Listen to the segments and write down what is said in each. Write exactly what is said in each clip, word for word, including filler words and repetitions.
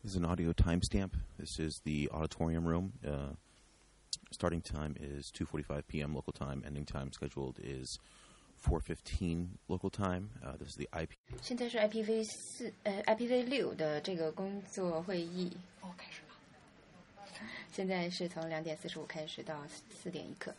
This is an audio timestamp. This is the auditorium room. Uh, starting time is two forty-five p.m. local time. Ending time scheduled is four fifteen local time. Uh, this is the I P. 现在是 I P V 四呃 I P V 六的这个工作会议。哦，开始了。现在是从两点四十五开始到四点一刻。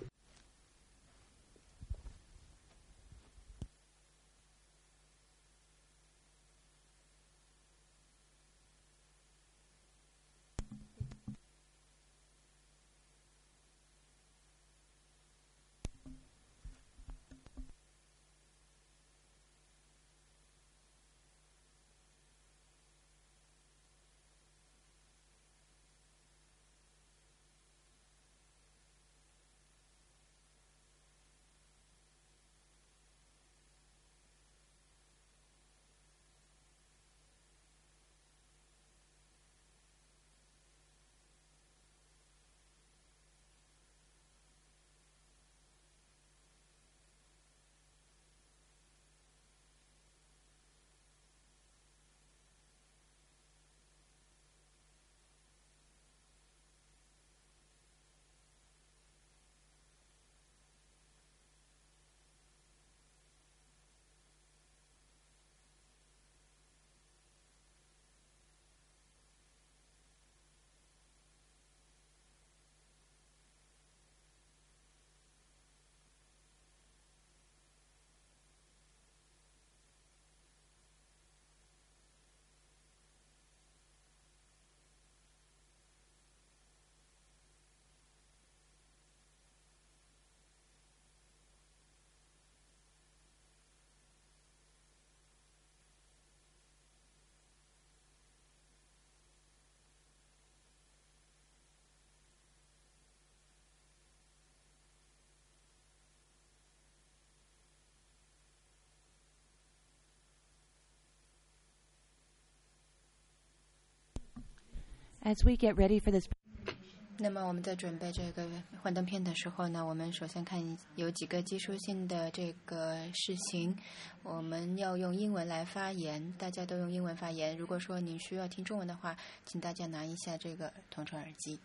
As we get ready for this. 那么我们在准备这个幻灯片的时候呢，我们首先看有几个技术性的这个事情，我们要用英文来发言，大家都用英文发言。如果说你需要听中文的话，请大家拿一下这个同程耳机。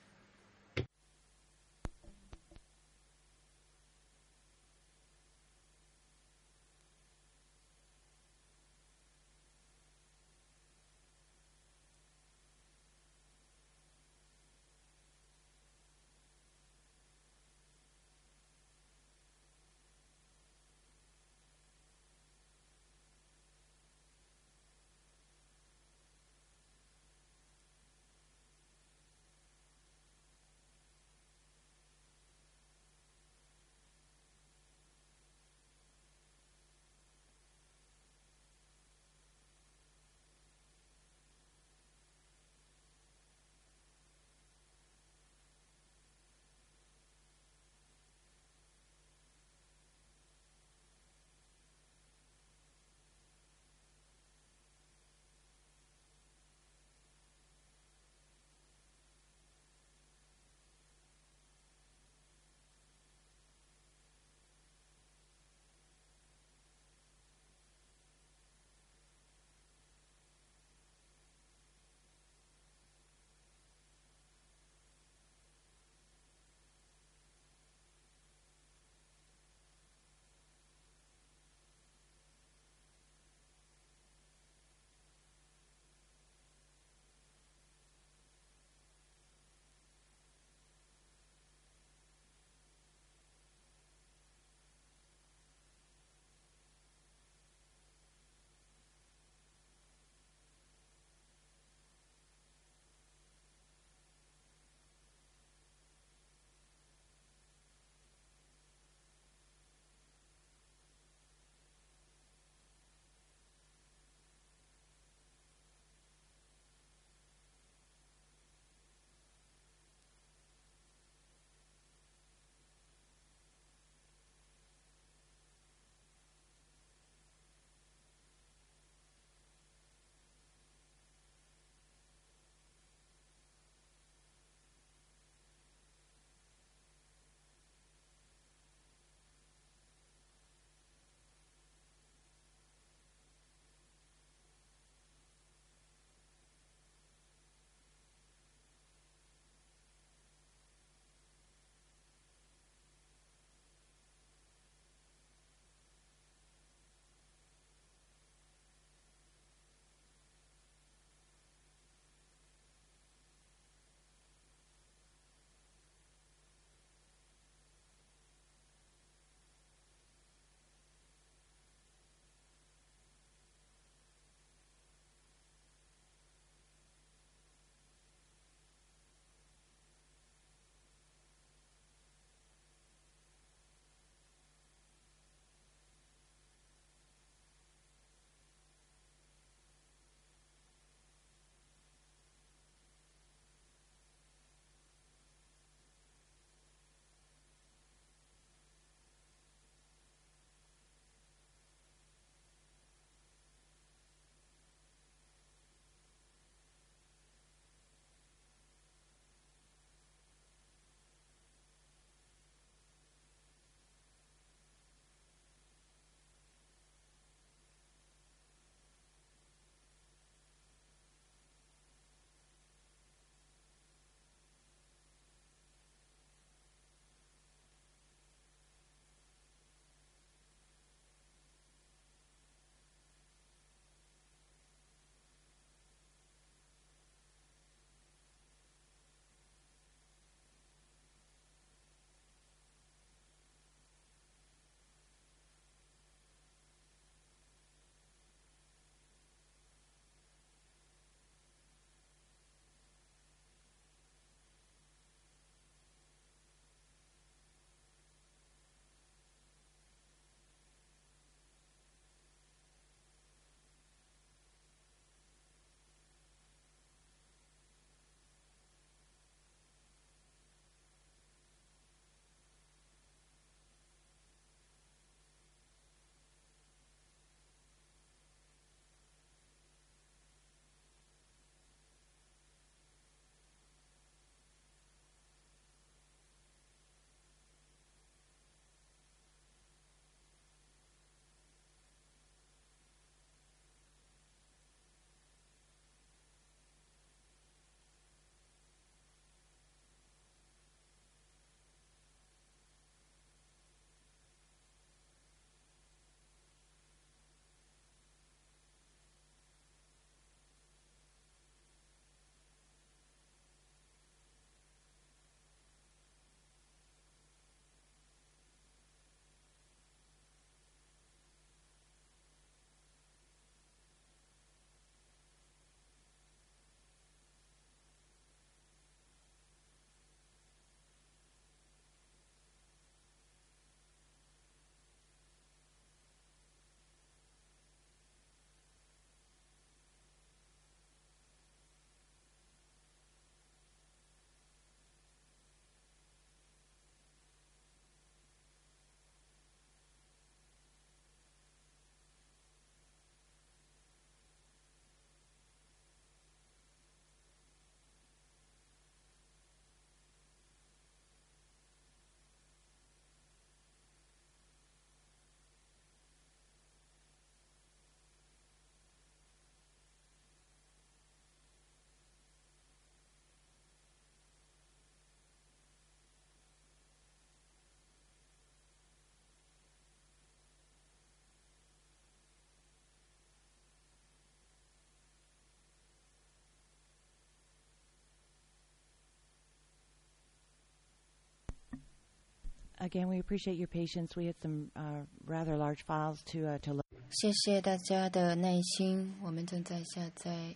Again, we appreciate your patience. We had some uh, rather large files to uh, to look. 谢谢大家的耐心，我们正在下载。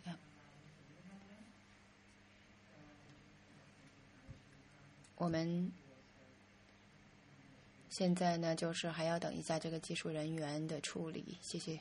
我们现在呢，就是还要等一下这个技术人员的处理。谢谢。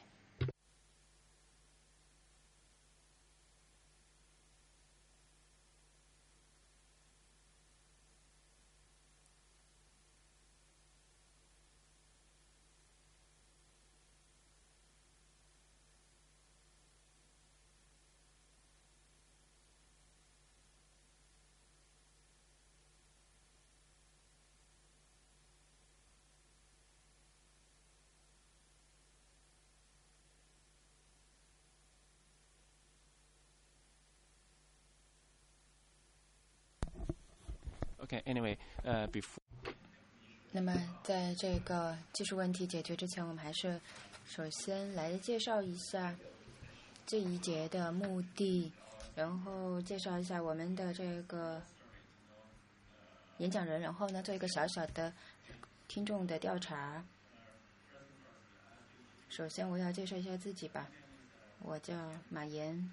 Okay, anyway, uh, before 那么，在这个技术问题解决之前，我们还是首先来介绍一下这一节的目的，然后介绍一下我们的这个演讲人，然后呢，做一个小小的听众的调查。首先，我要介绍一下自己吧，我叫马岩。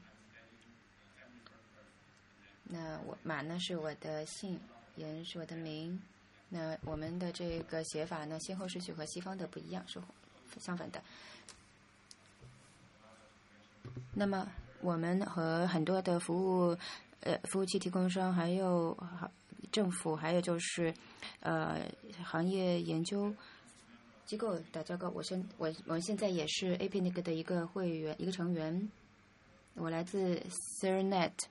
那我马呢是我的姓，岩是我的名。那我们的这个写法呢，先后顺序和西方的不一样，是相反的。那么我们和很多的服务呃服务器提供商，还有政府，还有就是呃行业研究机构打交道。我现我我现在也是 A P N I C 的一个会员，一个成员。我来自 C E R N E T。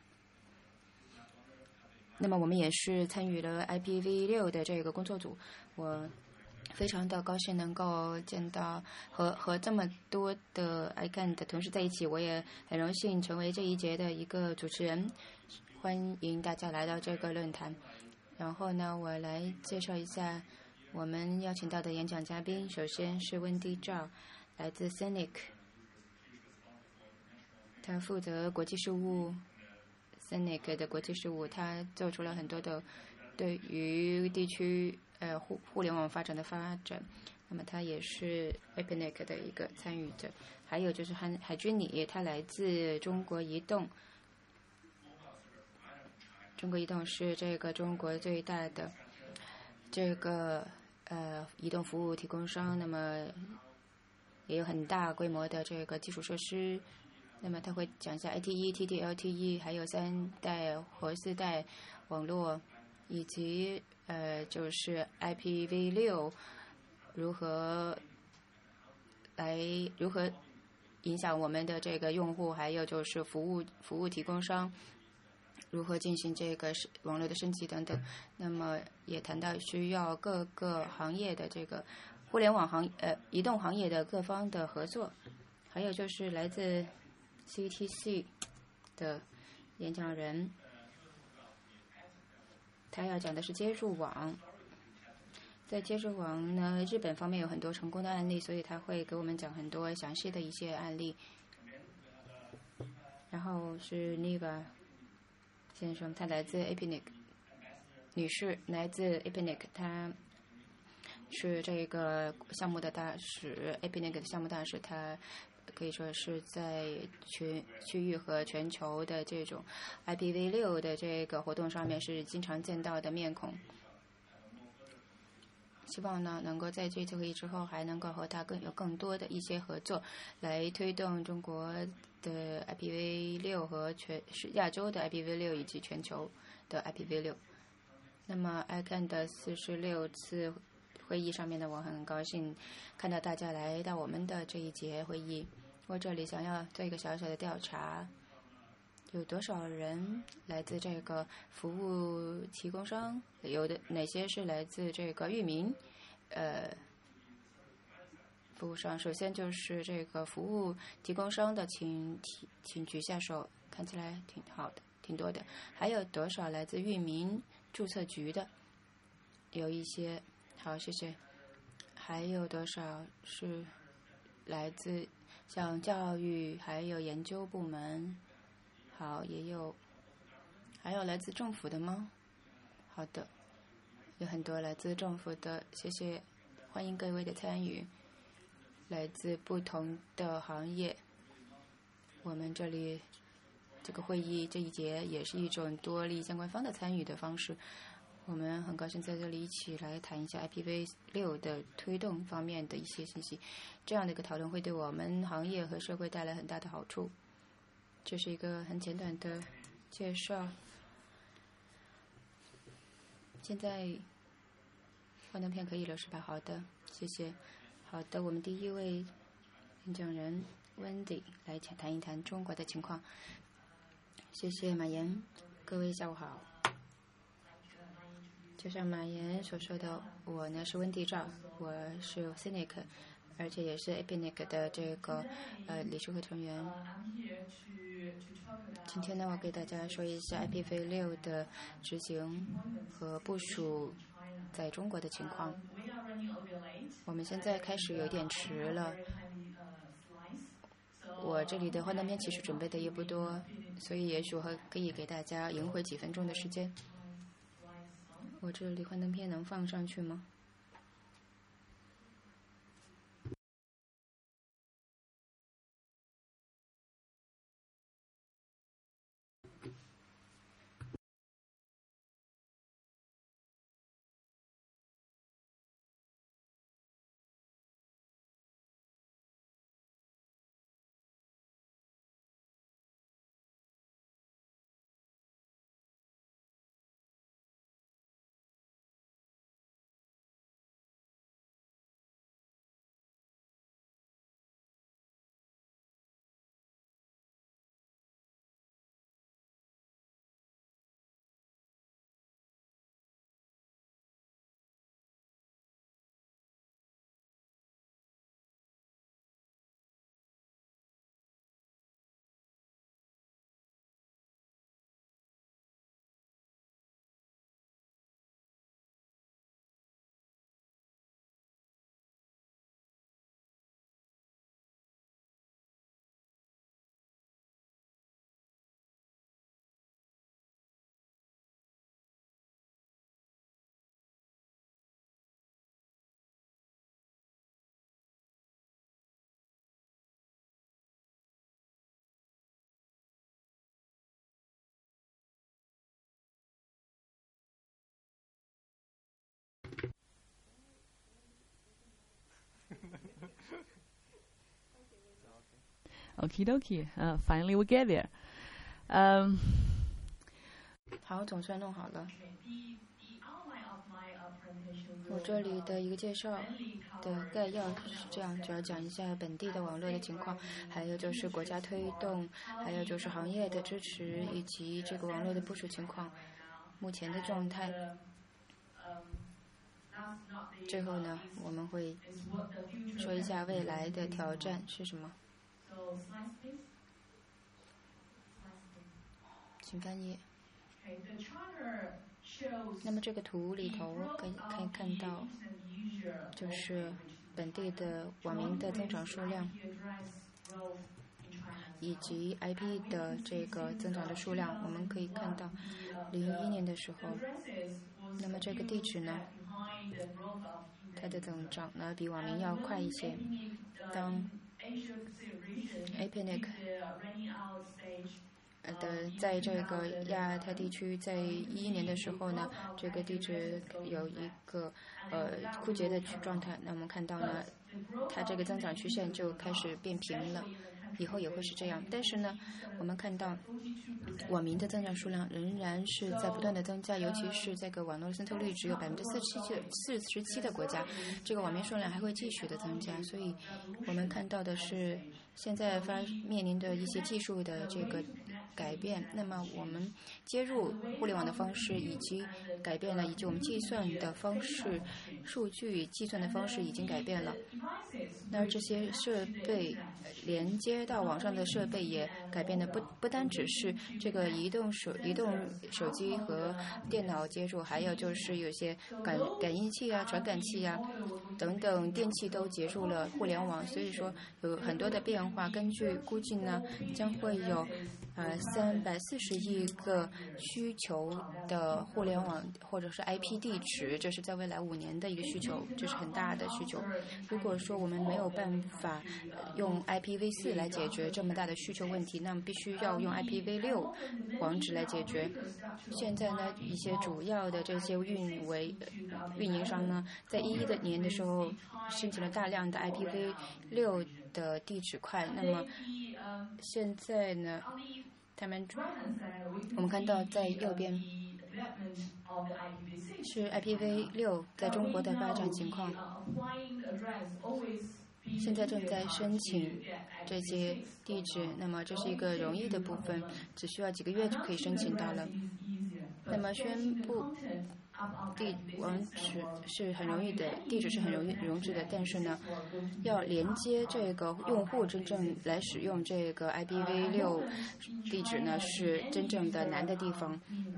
那么我们也是参与了 I P v 六的这个工作组，我非常的高兴能够见到和和这么多的 I C A N 的同事在一起，我也很荣幸成为这一节的一个主持人，欢迎大家来到这个论坛。然后呢，我来介绍一下我们邀请到的演讲嘉宾，首先是温蒂赵，来自 C E N I C， 他负责国际事务。C E N I C 的国际事务，他做出了很多的对于地区呃互互联网发展的发展。那么他也是 A P N I C 的一个参与者。还有就是海海军礼，他来自中国移动。中国移动是这个中国最大的这个呃移动服务提供商，那么也有很大规模的这个基础设施。那么他会讲一下 A T E、T D L T E， 还有三代和四代网络，以及呃就是 I P v 六如何来如何影响我们的这个用户，还有就是服务服务提供商如何进行这个网络的升级等等。那么也谈到需要各个行业的这个互联网行呃移动行业的各方的合作，还有就是来自C T C 的演讲人，他要讲的是接入网。在接入网呢，日本方面有很多成功的案例，所以他会给我们讲很多详细的一些案例。然后是那个先生，他来自 A P N I C， 女士来自 A P N I C， 她是这个项目的大使 ，A P N I C 的项目大使，她可以说是在全区域和全球的这种 I P v 六的这个活动上面是经常见到的面孔。希望呢，能够在这次会议之后，还能够和他更有更多的一些合作，来推动中国的 I P v 六和全是亚洲的 I P v 六以及全球的 I P v 六。那么 I C A N 的四十六次会议上面呢，我很高兴看到大家来到我们的这一节会议。我这里想要做一个小小的调查，有多少人来自这个服务提供商？有的哪些是来自这个域名？呃，服务商。首先就是这个服务提供商的，请请请举下手，看起来挺好的，挺多的。还有多少来自域名注册局的？有一些，好，谢谢。还有多少是来自像教育还有研究部门？好，也有。还有来自政府的吗？好的。 有很多来自政府的，谢谢，欢迎各位的参与，来自不同的行业。我们这里这个会议这一节也是一种多利益相关方的参与的方式。我们很高兴在这里一起来谈一下 I P v 六的推动方面的一些信息。这样的一个讨论会对我们行业和社会带来很大的好处。这是一个很简短的介绍。现在幻灯片可以了是吧？好的，谢谢。好的，我们第一位演讲人 Wendy 来谈一谈中国的情况。谢谢马岩，各位下午好。就像马岩所说的，我呢是温蒂赵，我是 C N I C， 而且也是 A P N I C 的这个呃理事会成员。今天呢，我给大家说一下 I P v 六的执行和部署在中国的情况。我们现在开始有点迟了，我这里的幻灯片其实准备的也不多，所以也许我可以给大家赢回几分钟的时间。我这里幻灯片能放上去吗？ Okie dokie. Uh, finally, we get there. Um, 好，总算弄好了。我这里的一个介绍的概要是这样，主要讲一下本地的网络的情况，还有就是国家推动，还有就是行业的支持，以及这个网络的部署情况，目前的状态。最后呢，我们会说一下未来的挑战是什么。请翻页。那么这个图里头可以可以看到，就是本地的网民的增长数量，以及 I P 的这个增长的数量。我们可以看到，零一年的时候，那么这个地址呢，它的增长呢比网民要快一些。当 A P N I C的在这个亚太地区，在一一年的时候呢，这个地址有一个呃枯竭的状态。那我们看到呢，它这个增长曲线就开始变平了，以后也会是这样。但是呢，我们看到网民的增长数量仍然是在不断的增加，尤其是这个网络渗透率只有百分之四十七四十七的国家，这个网民数量还会继续的增加。所以我们看到的是现在发面临的一些技术的这个改变，那么我们接入互联网的方式以及改变了，以及我们计算的方式、数据计算的方式已经改变了。那这些设备连接到网上的设备也改变的不不单只是这个移动手移动手机和电脑接入，还有就是有些感感应器啊、传感器啊等等电器都接入了互联网，所以说有很多的变化。根据估计呢，将会有呃三百四十亿个需求的互联网或者是 I P 地址，这是在未来五年的一个需求，这是很大的需求。如果说我们没有办法用 I P v 四来解决这么大的需求问题，那么必须要用 I P v 六网址来解决。现在呢，一些主要的这些运维运营商呢，在一一的年的时候申请了大量的 I P v 六的地址块，那么现在呢，他们我们看到在右边是 I P v 六在中国的发展情况，现在正在申请这些地址，那么这是一个容易的部分，只需要几个月就可以申请到了。那么宣布地网址是很容易的，地址是很容易容易的，但是呢，要连接这个用户真正来使用这个 I P v 六地址呢，是真正的难的地方。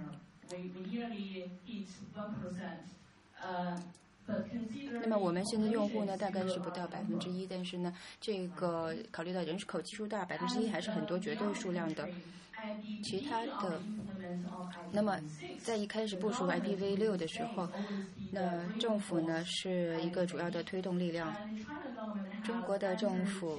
那么我们现在用户呢，大概是不到百分之一，但是呢，这个考虑到人口基数大，百分之一还是很多绝对数量的。其他的，那么在一开始部署 I P v 六的时候，那政府呢是一个主要的推动力量。中国的政府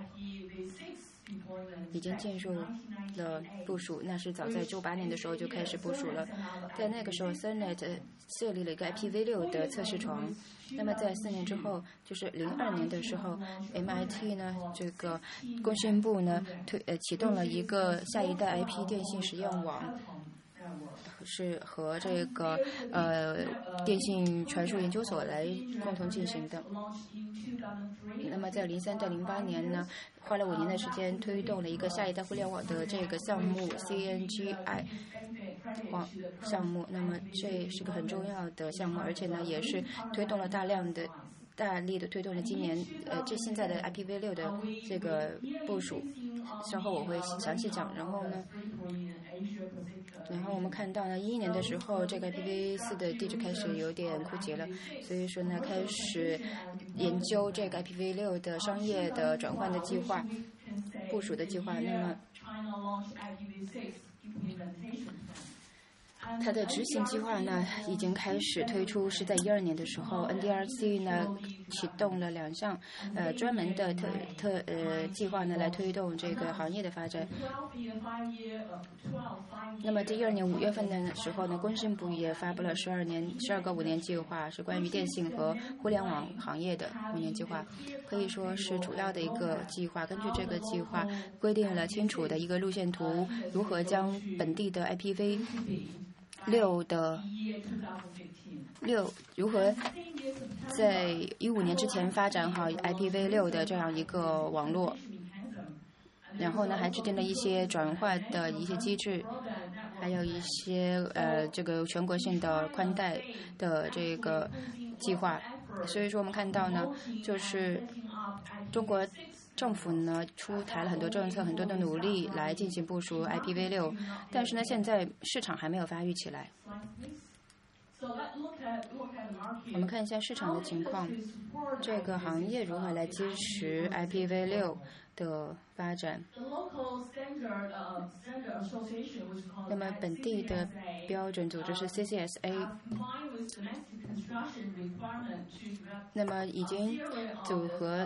已经进入了部署，那是早在九八年的时候就开始部署了。在那个时候 ，Cellnet 设立了一个 I P v 六的测试床。那么在四年之后，就是零二年的时候 ，M I T 呢，这个工信部呢推呃启动了一个下一代 I P 电信实验网。是和这个呃电信传输研究所来共同进行的。那么在零三到零八年呢，花了五年的时间推动了一个下一代互联网的这个项目 C N G I 网项目。那么这是个很重要的项目，而且呢也是推动了大量的。大力的推动了今年呃这现在的 I P v 六的这个部署，稍后我会详细讲。然后呢，然后我们看到呢，一一年的时候，这个 I P v 四的地址开始有点枯竭了，所以说呢，开始研究这个 I P v 六的商业的转换的计划、部署的计划。那么它的执行计划呢，已经开始推出，是在一二年的时候 ，N D R C 呢启动了两项呃专门的特特呃计划呢，来推动这个行业的发展。那么在一二年五月份的时候呢，工信部也发布了十二年十二个五年计划，是关于电信和互联网行业的五年计划，可以说是主要的一个计划。根据这个计划，规定了清楚的一个路线图，如何将本地的 I P v 六的六如何在一五年之前发展好 I P v 六的这样一个网络，然后呢还制定了一些转换的一些机制，还有一些呃这个全国性的宽带的这个计划。所以说我们看到呢，就是中国政府呢出台了很多政策，很多的努力来进行部署 I P v 六，但是呢现在市场还没有发育起来。我们看一下市场的情况，这个行业如何来支持 I P v 六的发展。那么本地的标准组织是 C C S A， 那么已经组合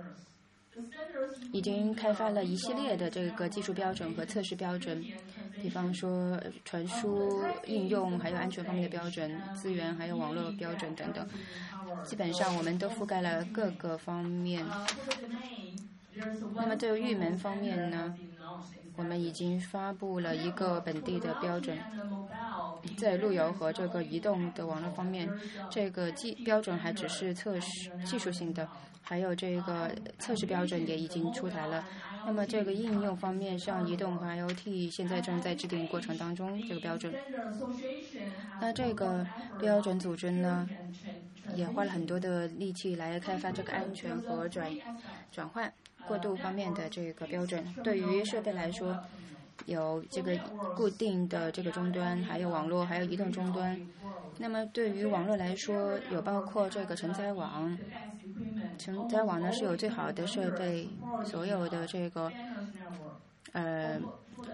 已经开发了一系列的这个技术标准和测试标准，比方说传输、应用还有安全方面的标准、资源还有网络标准等等，基本上我们都覆盖了各个方面。那么在域名方面呢，我们已经发布了一个本地的标准。在路由和这个移动的网络方面，这个技标准还只是测试技术性的，还有这个测试标准也已经出台了。那么这个应用方面，像移动和 I O T 现在正在制定过程当中，这个标准。那这个标准组织呢，也花了很多的力气来开发这个安全和转转换过渡方面的这个标准。对于设备来说，有这个固定的这个终端，还有网络，还有移动终端。那么对于网络来说，有包括这个承载网。承载网呢是有最好的设备，所有的这个呃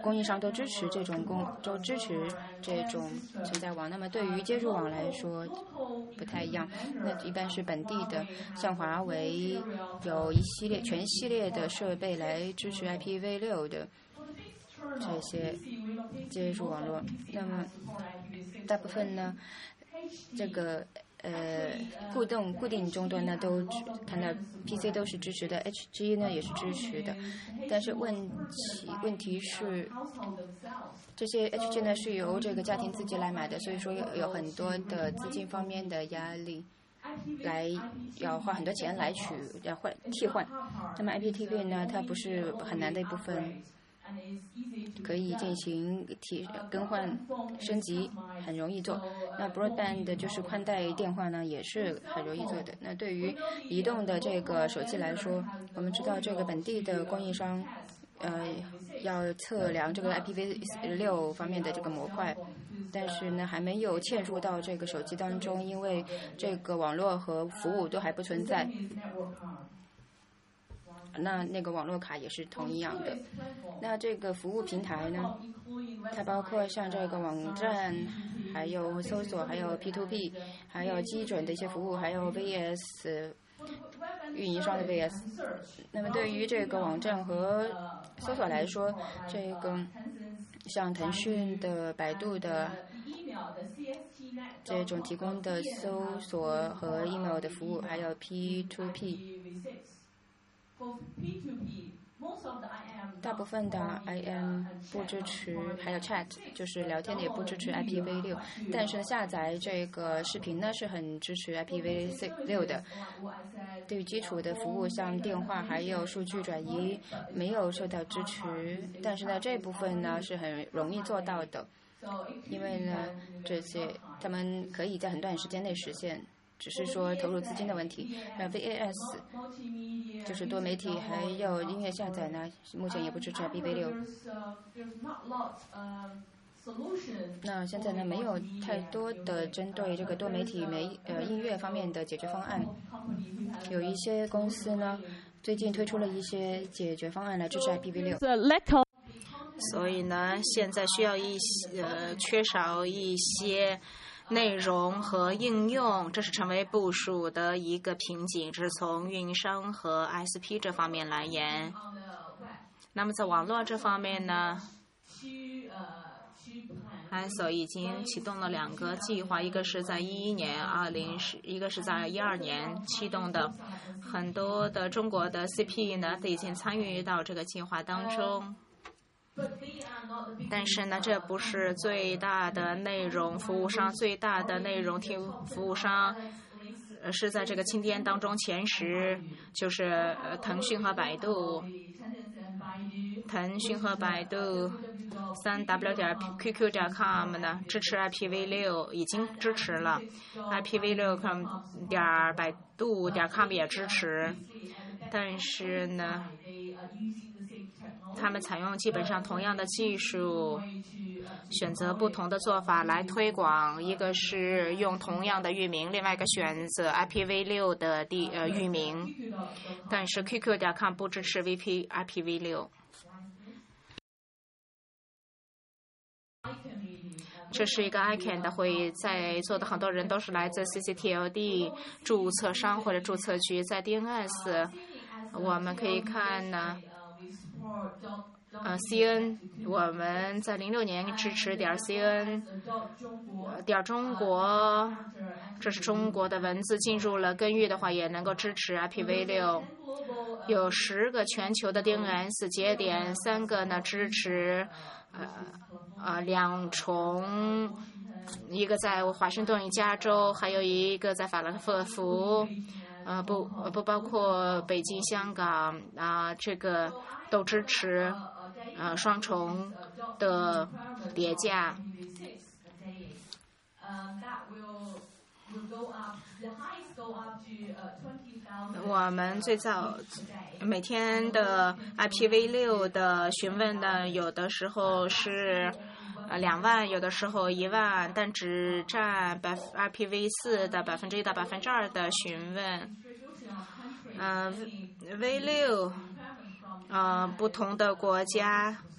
供应商都支持这种供都支持这种承载网。那么对于接入网来说不太一样，那一般是本地的，像华为有一系列全系列的设备来支持 I P v 六的这些接入网络。那么大部分呢，这个呃固定固定终端呢都看到 P C 都是支持的 ，H G 呢也是支持的，但是问题问题是这些 H G 呢是由这个家庭自己来买的，所以说有有很多的资金方面的压力，来要花很多钱来取要换替换。那么 I P T V 呢，它不是很难的一部分，可以进行提更换升级，很容易做。那 broadband 就是宽带电话呢，也是很容易做的。那对于移动的这个手机来说，我们知道这个本地的供应商，呃，要测量这个 I P v 六方面的这个模块，但是呢，还没有嵌入到这个手机当中，因为这个网络和服务都还不存在。那那个网络卡也是同一样的。那这个服务平台呢，它包括像这个网站，还有搜索，还有 P to P， 还有基准的一些服务，还有 V S 运营商的 V S。那么对于这个网站和搜索来说，这个像腾讯的、百度的这种提供的搜索和 email 的服务，还有 P to P。大部分的 I M 不支持，还有 Chat 就是聊天的也不支持 I P v 六，但是下载这个视频呢是很支持 I P v 六的。对于基础的服务，像电话还有数据转移没有受到支持，但是呢这部分呢是很容易做到的，因为呢这些他们可以在很短时间内实现。只是说投入资金的问题。那 V A S 就是多媒体还有音乐下载呢，目前也不支持 I P v 六。那现在呢，没有太多的针对这个多媒体媒呃音乐方面的解决方案。有一些公司呢，最近推出了一些解决方案来支持 I P v 六。 所以呢，现在需要一些呃缺少一些内容和应用，这是成为部署的一个瓶颈，这是从运营商和 I S P 这方面来言。那么在网络这方面呢 ，I S O 已经启动了两个计划，一个是在一一年，二零十，一个是在一二年启动的。很多的中国的 C P 呢，都已经参与到这个计划当中。但是呢，这不是最大的内容服务商，最大的内容听服务商是在这个清点当中前十，就是腾讯和百度。腾讯和百度三 w 点 q q 点 com 呢支持 I P v 六，已经支持了 I P v 六 点百度点 com 也支持，但是呢，他们采用基本上同样的技术，选择不同的做法来推广。一个是用同样的域名，另外一个选择 I P v 六 的地呃域名，但是 Q Q 点 com 不支持 V P I P v 六。这是一个 I C A N 的会议，在座的很多人都是来自 C C T L D 注册商或者注册局。在 D N S 我们可以看呢，呃 C N 我们在零六年支持点 C N 点中国，这是中国的文字，进入了根域的话也能够支持 I P v 六。有十个全球的 D N S 节点，三个呢支持呃呃两重，一个在华盛顿加州，还有一个在法兰克福，呃不不包括北京、香港啊、呃，这个都支持呃双重的叠加。我们最早每天的 I P v 六 的询问呢，有的时候是呃两万，有的时候一万，但只占百 I P v 四 的百分之一到百分之二的询问。嗯、呃、，V 六，呃，不同的国家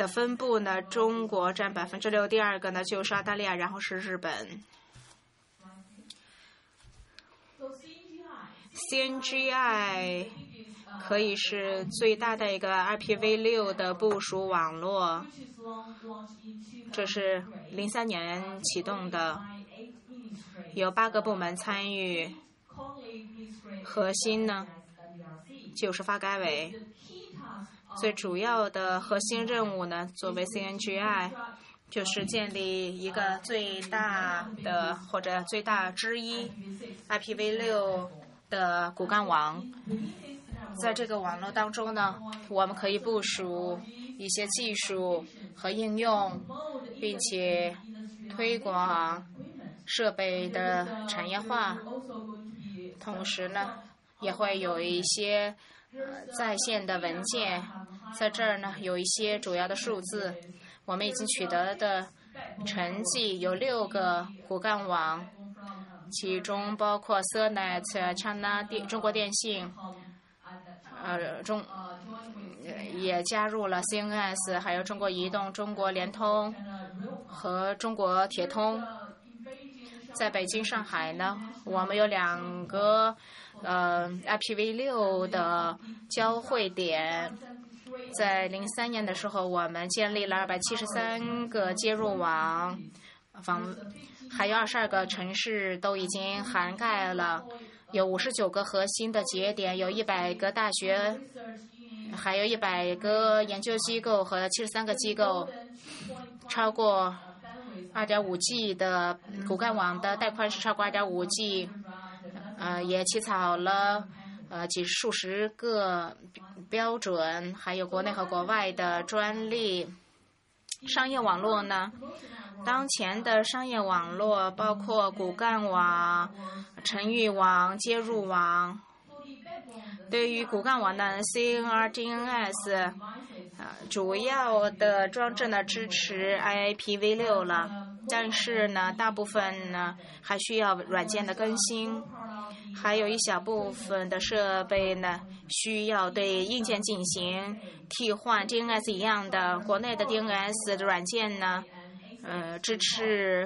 的分布呢，中国占百分之六，第二个呢就是澳大利亚，然后是日本。C N G I 可以是最大的一个 I P v 六的部署网络，这是零三年启动的，有八个部门参与，核心呢就是发改委。最主要的核心任务呢，作为 C N G I， 就是建立一个最大的或者最大之一 I P v 六的骨干网。在这个网络当中呢，我们可以部署一些技术和应用，并且推广设备的产业化，同时呢也会有一些呃在线的文件。在这儿呢有一些主要的数字，我们已经取得的成绩有六个骨干网，其中包括 Cellnet、China 电中国电信，呃中也加入了 C N S， 还有中国移动、中国联通和中国铁通。在北京、上海呢，我们有两个呃 I P v 六的交汇点。在零三年的时候，我们建立了二百七十三个接入网，房还有二十二个城市都已经涵盖了，有五十九个核心的节点，有一百个大学，还有一百个研究机构和七十三个机构，超过 二点五 G 的骨干网的带宽是超过 二点五 G， 呃，也起草了呃几数十个标准，还有国内和国外的专利。商业网络呢，当前的商业网络包括骨干网、城域网、接入网。对于骨干网的 C N R D N S， 呃，主要的装置呢支持 I P v 六了，但是呢，大部分呢还需要软件的更新，还有一小部分的设备呢需要对硬件进行替换。D N S 一样的，国内的 D N S 的软件呢，呃，支持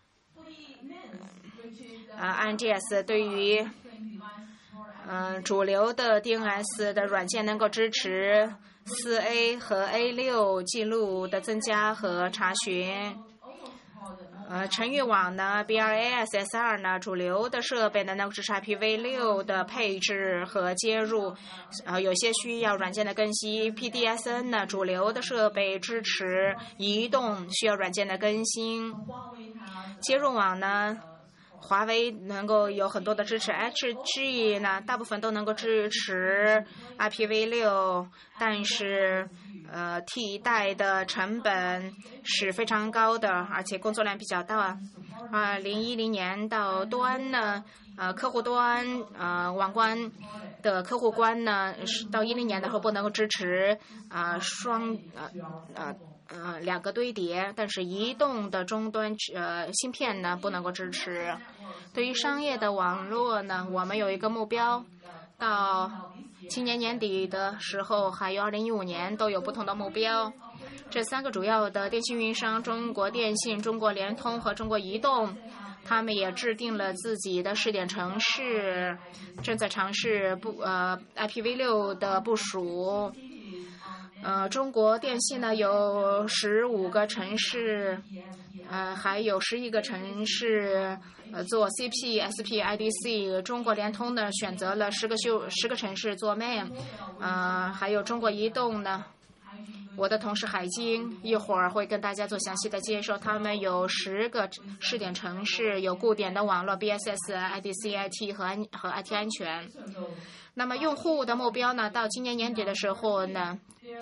呃 I N G S， 对于嗯、呃，主流的 D N S 的软件能够支持 四 A 和 A 六 记录的增加和查询。呃，城域网呢 ，B R A S S 二 呢，主流的设备呢能够支持 I P v 六的配置和接入，呃，有些需要软件的更新。P D S N 呢，主流的设备支持移动，需要软件的更新。接入网呢，华为能够有很多的支持 ，H G 呢，大部分都能够支持 I P v 六， 但是呃，替代的成本是非常高的，而且工作量比较大。二零一零年到端呢，呃，客户端呃网关的客户端呢，到一零年的时候不能够支持啊、呃、双呃呃。呃，两个堆叠，但是移动的终端呃芯片呢不能够支持。对于商业的网络呢，我们有一个目标，到今年年底的时候，还有二零一五年都有不同的目标。这三个主要的电信运营商，中国电信、中国联通和中国移动，他们也制定了自己的试点城市，正在尝试不呃 I P v 六的部署。呃，中国电信呢有十五个城市，呃，还有十一个城市呃做 C P、S P、I D C。中国联通呢选择了十个修十个城市做 M A N， 呃，还有中国移动呢，我的同事海金一会儿会跟大家做详细的介绍。他们有十个试点城市，有固点的网络 B S S、I D C、I T 和安和 I T 安全。那么用户的目标呢，到今年年底的时候呢，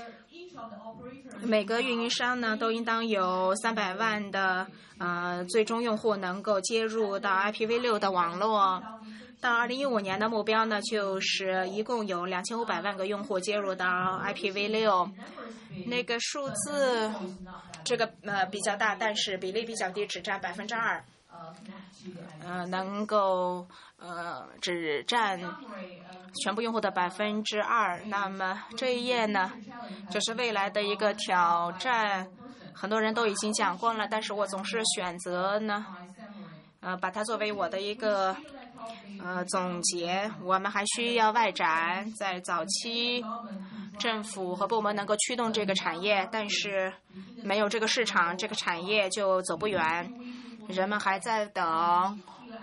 每个运营商呢都应当有三百万的呃最终用户能够接入到 I P v 六的网络。到二零一五年的目标呢，就是一共有两千五百万个用户接入到 I P v 六。那个数字这个呃比较大，但是比例比较低，只占百分之二。 呃能够呃只占全部用户的百分之二。那么这一页呢，就是未来的一个挑战，很多人都已经讲过了，但是我总是选择呢，呃把它作为我的一个呃总结。我们还需要外展，在早期政府和部门能够驱动这个产业，但是没有这个市场，这个产业就走不远。人们还在等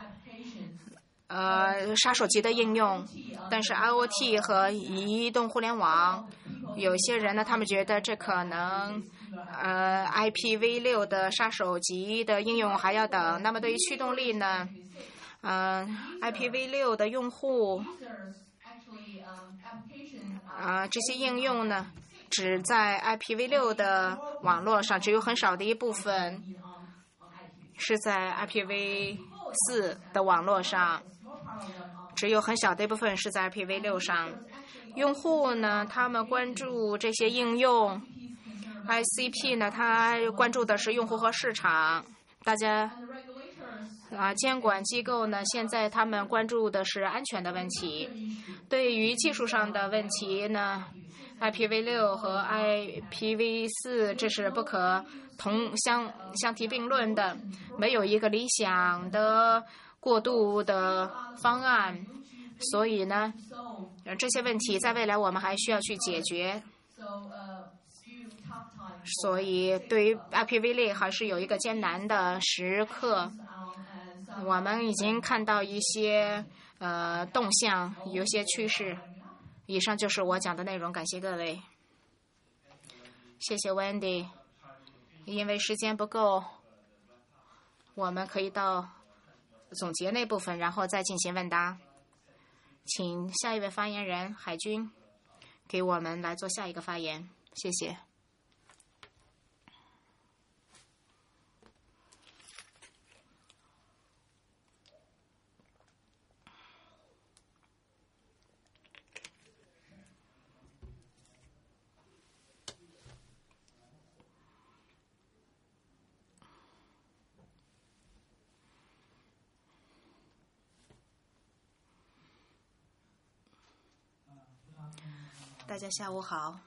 呃杀手级的应用，但是 I O T 和移动互联网，有些人呢，他们觉得这可能呃 I P v 六 的杀手级的应用还要等。那么对于驱动力呢，呃 I P v 六 的用户啊、呃、这些应用呢只在 I P v 六 的网络上，只有很少的一部分是在 I P v 四 的网络上，只有很小的一部分是在 I P v 六 上。用户呢，他们关注这些应用 ，I C P 呢，它关注的是用户和市场。大家啊，监管机构呢，现在他们关注的是安全的问题。对于技术上的问题呢，I P v 六 和 I P v 四 这是不可同相相提并论的，没有一个理想的过渡的方案，所以呢，这些问题在未来我们还需要去解决。所以对于 I P v 六 还是有一个艰难的时刻。我们已经看到一些呃动向，有些趋势。以上就是我讲的内容，感谢各位。谢谢 Wendy。因为时间不够，我们可以到总结那部分，然后再进行问答。请下一位发言人海军给我们来做下一个发言，谢谢。大家下午好，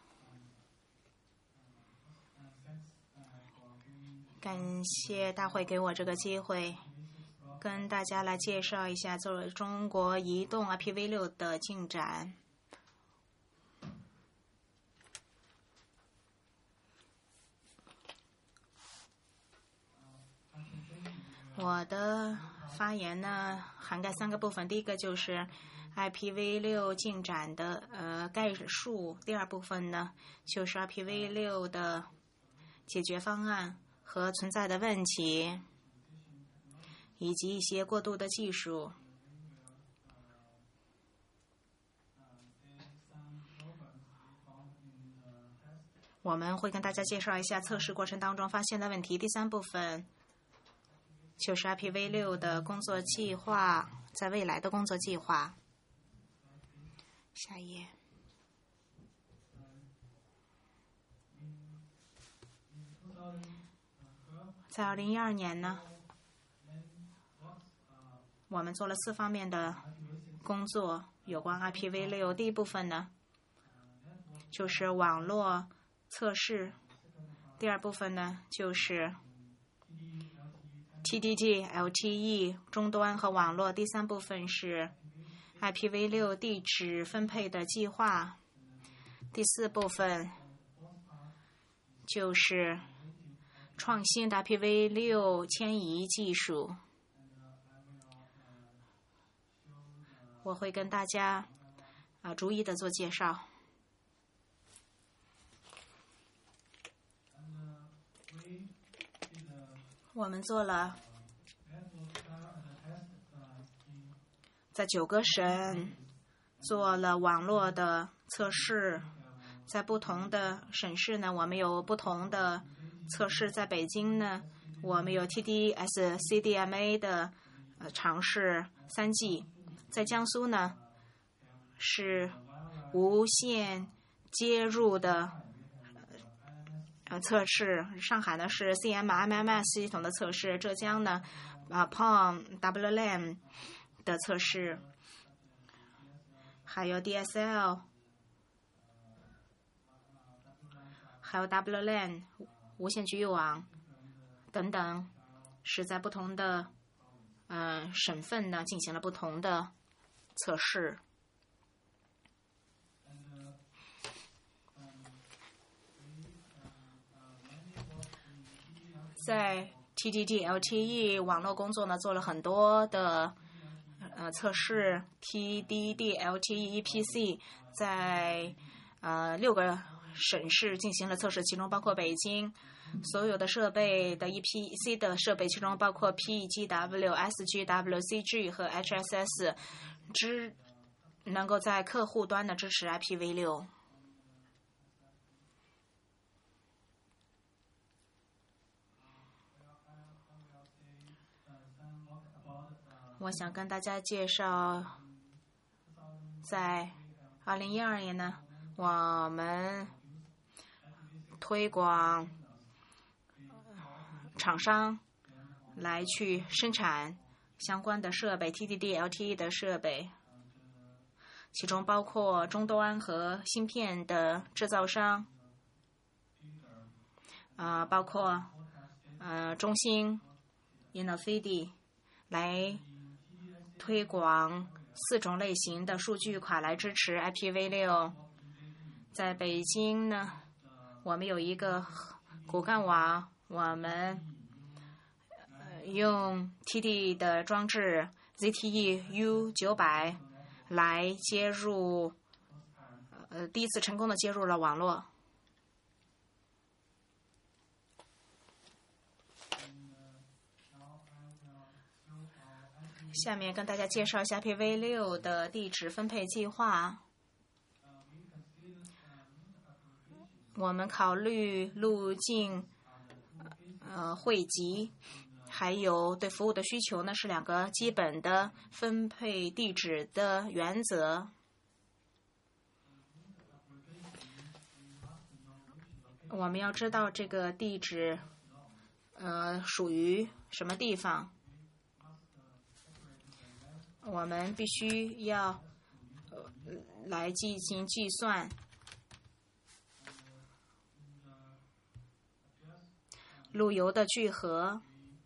感谢大会给我这个机会，跟大家来介绍一下作为中国移动 I P v 六 的进展。我的发言呢，涵盖三个部分，第一个就是I P v 六 进展的呃概述，第二部分呢就是 I P v 六 的解决方案和存在的问题，以及一些过渡的技术。我们会跟大家介绍一下测试过程当中发现的问题。第三部分就是 I P v 六 的工作计划，在未来的工作计划。下一页。在二零一二年呢，我们做了四方面的工作，有关 I P v 六。第一部分呢，就是网络测试；第二部分呢，就是 T D D L T E 终端和网络；第三部分是I P v 六 地址分配的计划，第四部分就是创新的 I P v 六 迁移技术。我会跟大家啊逐一的做介绍。我们做了在九个省做了网络的测试，在不同的省市呢，我们有不同的测试。在北京呢，我们有 T D S C D M A 的呃尝试三 G， 在江苏呢是无线接入的呃测试，上海呢是 C M M M S 系统的测试，浙江呢啊 P O M W L A N 的测试，还有 D S L， 还有 W L A N 无线局域网等等，是在不同的呃省份呢进行了不同的测试。在 T D D L T E 网络工作呢，做了很多的呃测试。T D D L T E E P C 在呃六个省市进行了测试，其中包括北京。所有的设备的 E P C 的设备，其中包括 P G W、S G W、C G 和 H S S， 支能够在客户端的支持 I P v 六。我想跟大家介绍，在二零一二年呢，我们推广厂商来去生产相关的设备 T D D L T E 的设备，其中包括终端和芯片的制造商，呃，包括呃中兴、Innofidi 来推广四种类型的数据卡来支持 I P v 六。在北京呢，我们有一个骨干网，我们用 T D 的装置 Z T E U 九百来接入，呃，第一次成功的接入了网络。下面跟大家介绍一下 I P v 六的地址分配计划。我们考虑路径、呃汇集，还有对服务的需求呢，是两个基本的分配地址的原则。我们要知道这个地址，呃，属于什么地方。我们必须要、呃、来进行计算。路由的聚合，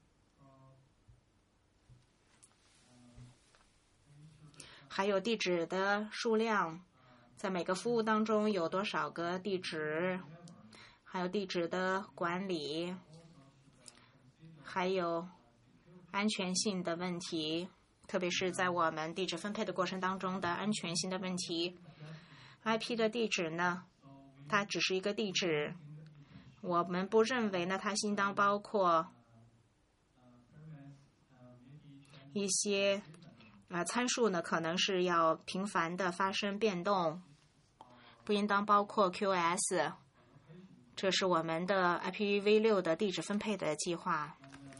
还有地址的数量，在每个服务当中有多少个地址，还有地址的管理，还有安全性的问题，特别是在我们地址分配的过程当中的安全性的问题。I P 的地址呢，它只是一个地址，我们不认为呢它应当包括一些啊、呃、参数呢，可能是要频繁的发生变动，不应当包括 Q S。这是我们的 I P v 六的地址分配的计划。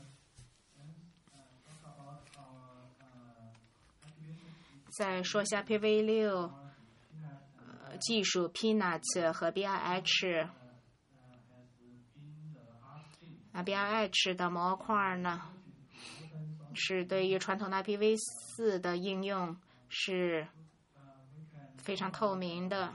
再说一下 I P v 六、呃、技术 P N U T 和 B I H。啊 B I H 的模块呢，是对于传统的 I P v 四的应用是非常透明的。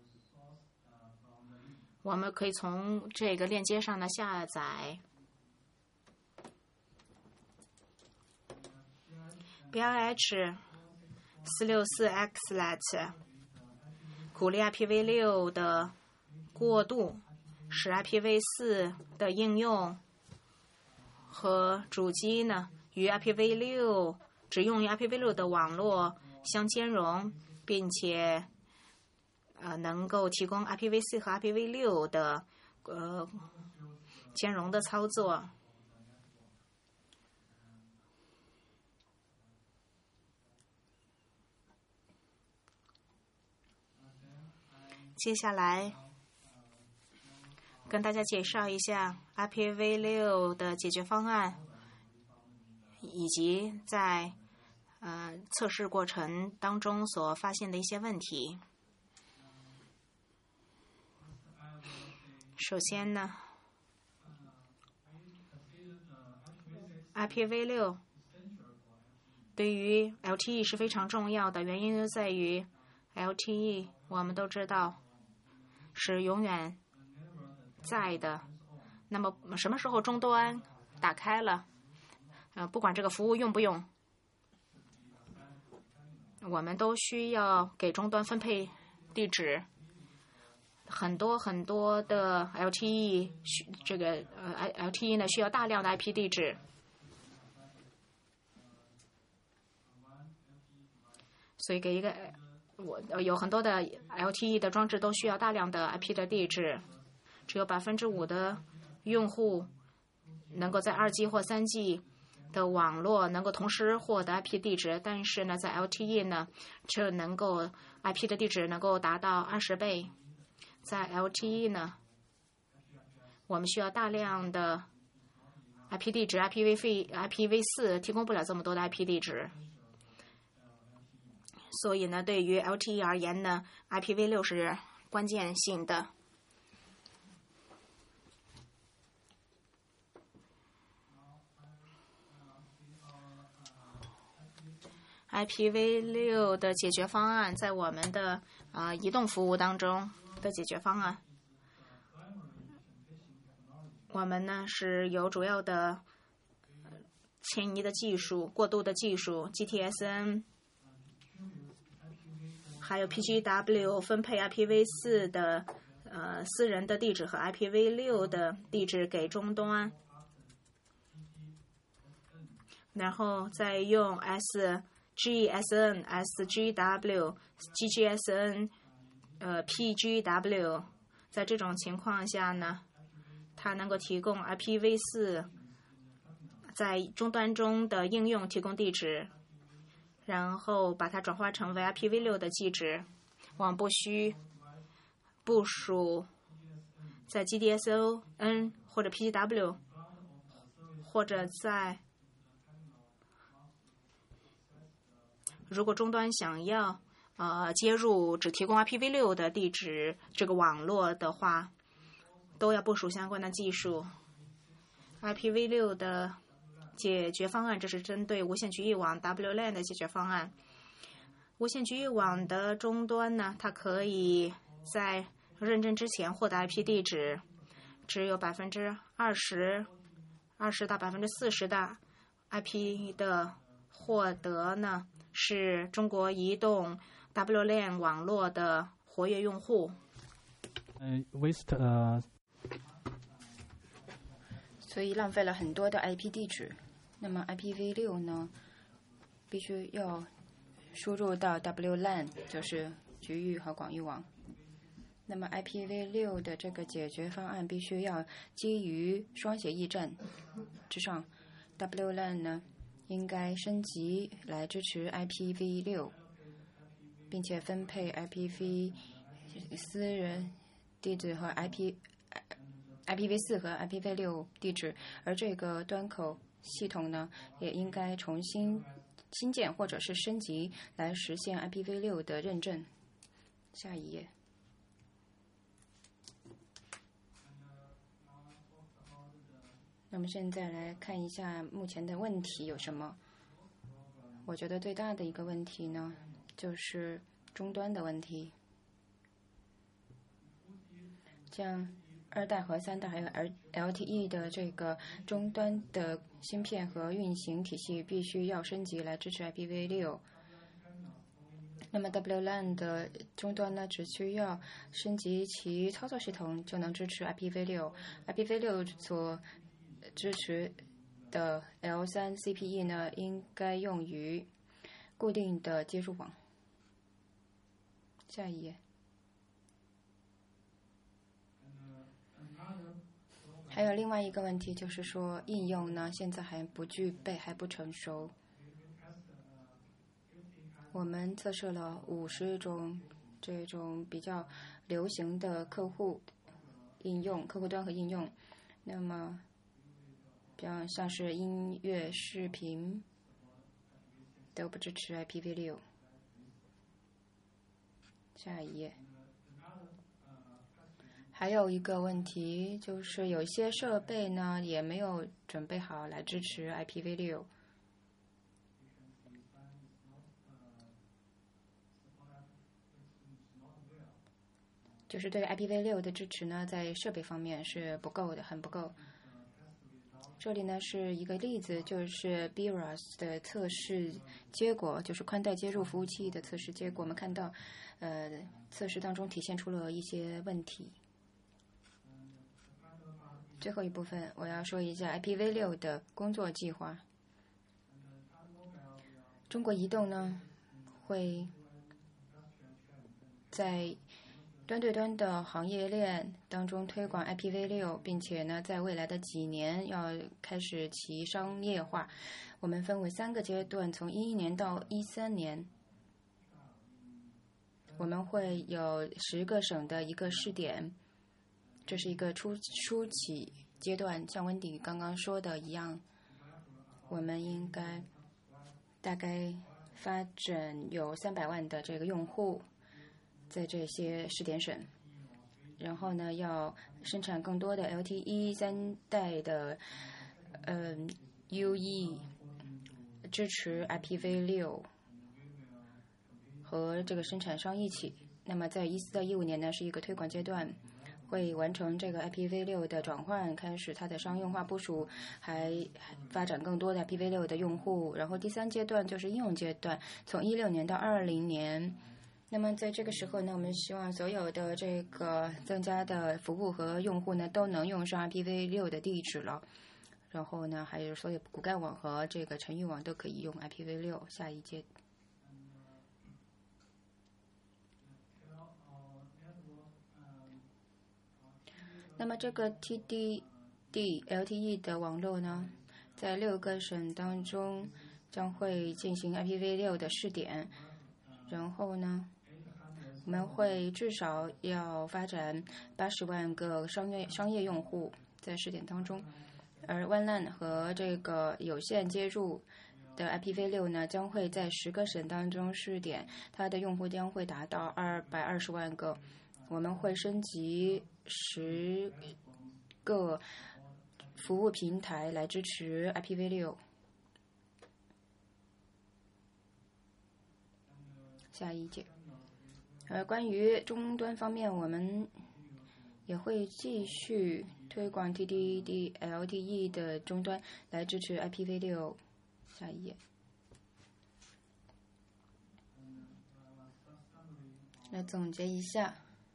我们可以从这个链接上呢下载。B I H 四六四 X L A T 鼓励 I P v 六的过渡，使 I P v 四的应用和主机呢与 I P v 六只用于 I P v 六的网络相兼容，并且呃能够提供 I P v 四和 I P v 六的呃兼容的操作。接下来跟大家介绍一下 I P v 六的解决方案，以及在呃测试过程当中所发现的一些问题。首先呢 ，I P v 六对于 L T E 是非常重要的，原因就在于 L T E 我们都知道是永远在的。那么什么时候终端打开了，呃，不管这个服务用不用，我们都需要给终端分配地址。很多很多的 L T E 需这个呃 L T E 呢需要大量的 I P 地址，所以给一个我有很多的 L T E 的装置都需要大量的 I P 的地址，只有百分之五的用户能够在二 G 或三 G 的网络能够同时获得 I P 地址，但是呢，在 L T E 呢，就能够 I P 的地址能够达到二十倍。在 L T E 呢，我们需要大量的 I P 地址 ，I P V 四 I P V 四提供不了这么多的 I P 地址，所以呢，对于 L T E 而言呢 ，I P V 六是关键性的。I P V 六的解决方案在我们的啊、呃、移动服务当中的解决方案，我们呢是有主要的迁移的技术、过渡的技术 G T S N， 还有 P G W 分配 I P V 四 的呃私人的地址和 I P V 六 的地址给终端，然后再用 S G S N、S G W、G G S N、呃 P G W， 在这种情况下呢，它能够提供 I P V 四 在终端中的应用提供地址，然后把它转化成为 I P V 六 的地址。我们不需部署在 G D S O N 或者 P G W， 或者在如果终端想要呃接入只提供 I P V 六 的地址这个网络的话，都要部署相关的技术。I P V 六 的解决方案，这是针对无线局域网 W LAN 的解决方案。无线局域网的终端呢，它可以在认证之前获得 I P 地址，只有百分之二十、二十到百分之四十的 I P 的获得呢，是中国移动 W LAN 网络的活跃用户。 呃 ，waste 呃。 所以浪费了很多的 I P 地址。那么 I P V 六 呢，必须要输入到 W LAN， 就是局域和广域网。那么 I P V 六 的这个解决方案必须要基于双协议站之上。W LAN 呢，应该升级来支持 I P V 六， 并且分配 I P V 私人地址和 I P I P V 四 和 I P V 六 地址，而这个端口系统呢，也应该重新新建或者是升级来实现 I P V 六 的认证。下一页。那么现在来看一下目前的问题有什么。我觉得最大的一个问题呢，就是终端的问题。像二代和三代还有 L T E 的这个终端的芯片和运行体系必须要升级来支持 I P V 六。那么 W LAN 的终端呢，只需要升级其操作系统就能支持 I P V 六。I P V 六 所支持的 L 三 C P E 呢，应该用于固定的接入网。下一页。还有另外一个问题，就是说应用呢，现在还不具备，还不成熟。我们测试了五十种这种比较流行的客户应用、客户端和应用，那么比较像是音乐、视频都不支持 I P V 六。下一页。还有一个问题就是有些设备呢也没有准备好来支持 I P V 六。 就是对 I P v 六的支持呢，在设备方面是不够的，很不够。这里呢是一个例子，就是 B R O S 的测试结果，就是宽带接入服务器的测试结果。我们看到，呃，测试当中体现出了一些问题。最后一部分，我要说一下 I P v 六的工作计划。中国移动呢，会在端对端的行业链当中推广 I P v 六，并且呢，在未来的几年要开始其商业化。我们分为三个阶段，从一一年到一三年，我们会有十个省的一个试点，这是一个初初期阶段。像温迪刚刚说的一样，我们应该大概发展有三百万的这个用户。在这些试点省，然后呢，要生产更多的 L T E 三代的嗯 U E， 支持 I P v 六和这个生产商一起。那么在一四到一五年呢，是一个推广阶段，会完成这个 I P v 六的转换，开始它的商用化部署，还发展更多的 I P v 六的用户。然后第三阶段就是应用阶段，从一六年到二零年。那么在这个时候呢，我们希望所有的这个增加的服务和用户呢，都能用上 I P v 六的地址了。然后呢，还有所有骨干网和这个城域网都可以用 I P v 六。下一阶。那么这个 T D D L T E 的网络呢，在六个省当中将会进行 I P v 六的试点。然后呢，我们会至少要发展八十万个商业商业用户在试点当中，而 W A N LAN 和这个有线接入的 I P v 六呢，将会在十个省当中试点，它的用户将会达到二百二十万个。我们会升级十个服务平台来支持 I P v 六。下一节。而关于终端方面，我们也会继续推广 T D D L T E 的终端来支持 I P v 六。下一页。来总结一下。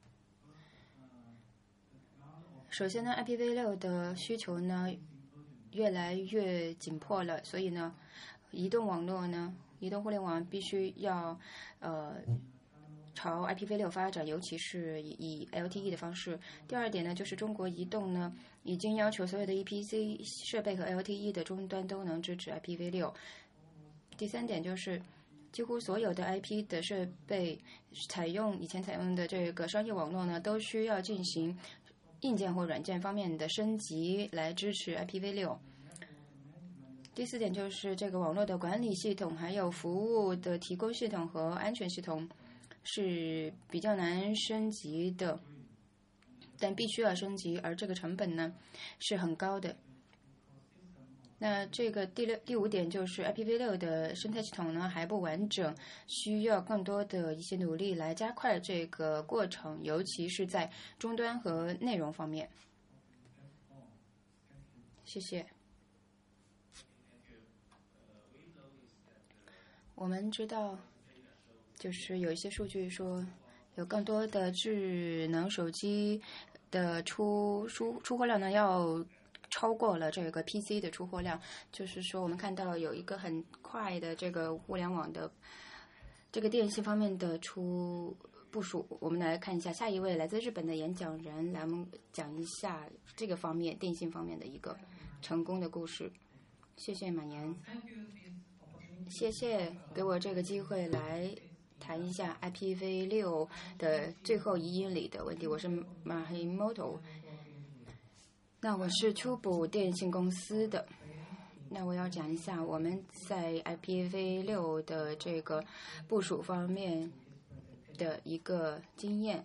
首先呢 ，I P v 六的需求呢越来越紧迫了，所以呢，移动网络呢，移动互联网必须要呃。朝 I P v 六发展，尤其是以 L T E 的方式。第二点呢，就是中国移动呢已经要求所有的 E P C 设备和 L T E 的终端都能支持 I P v 六。第三点就是几乎所有的 I P 的设备采用以前采用的这个商业网络呢，都需要进行硬件或软件方面的升级来支持 I P v 六。第四点就是这个网络的管理系统，还有服务的提供系统和安全系统是比较难升级的，但必须要升级，而这个成本呢是很高的。那这个第六、第五点就是 I P v 六的生态系统呢还不完整，需要更多的一些努力来加快这个过程，尤其是在终端和内容方面。谢谢。我们知道。就是有一些数据说，有更多的智能手机的出出出货量呢，要超过了这个 P C 的出货量。就是说，我们看到有一个很快的这个互联网的这个电信方面的出部署。我们来看一下下一位来自日本的演讲人，来我们讲一下这个方面电信方面的一个成功的故事。谢谢马岩，谢谢给我这个机会来谈一下 I P v 六的最后一英里的问题。我是马黑 Moto， 那我是初步电信公司的。那我要讲一下我们在 I P v 六的这个部署方面的一个经验。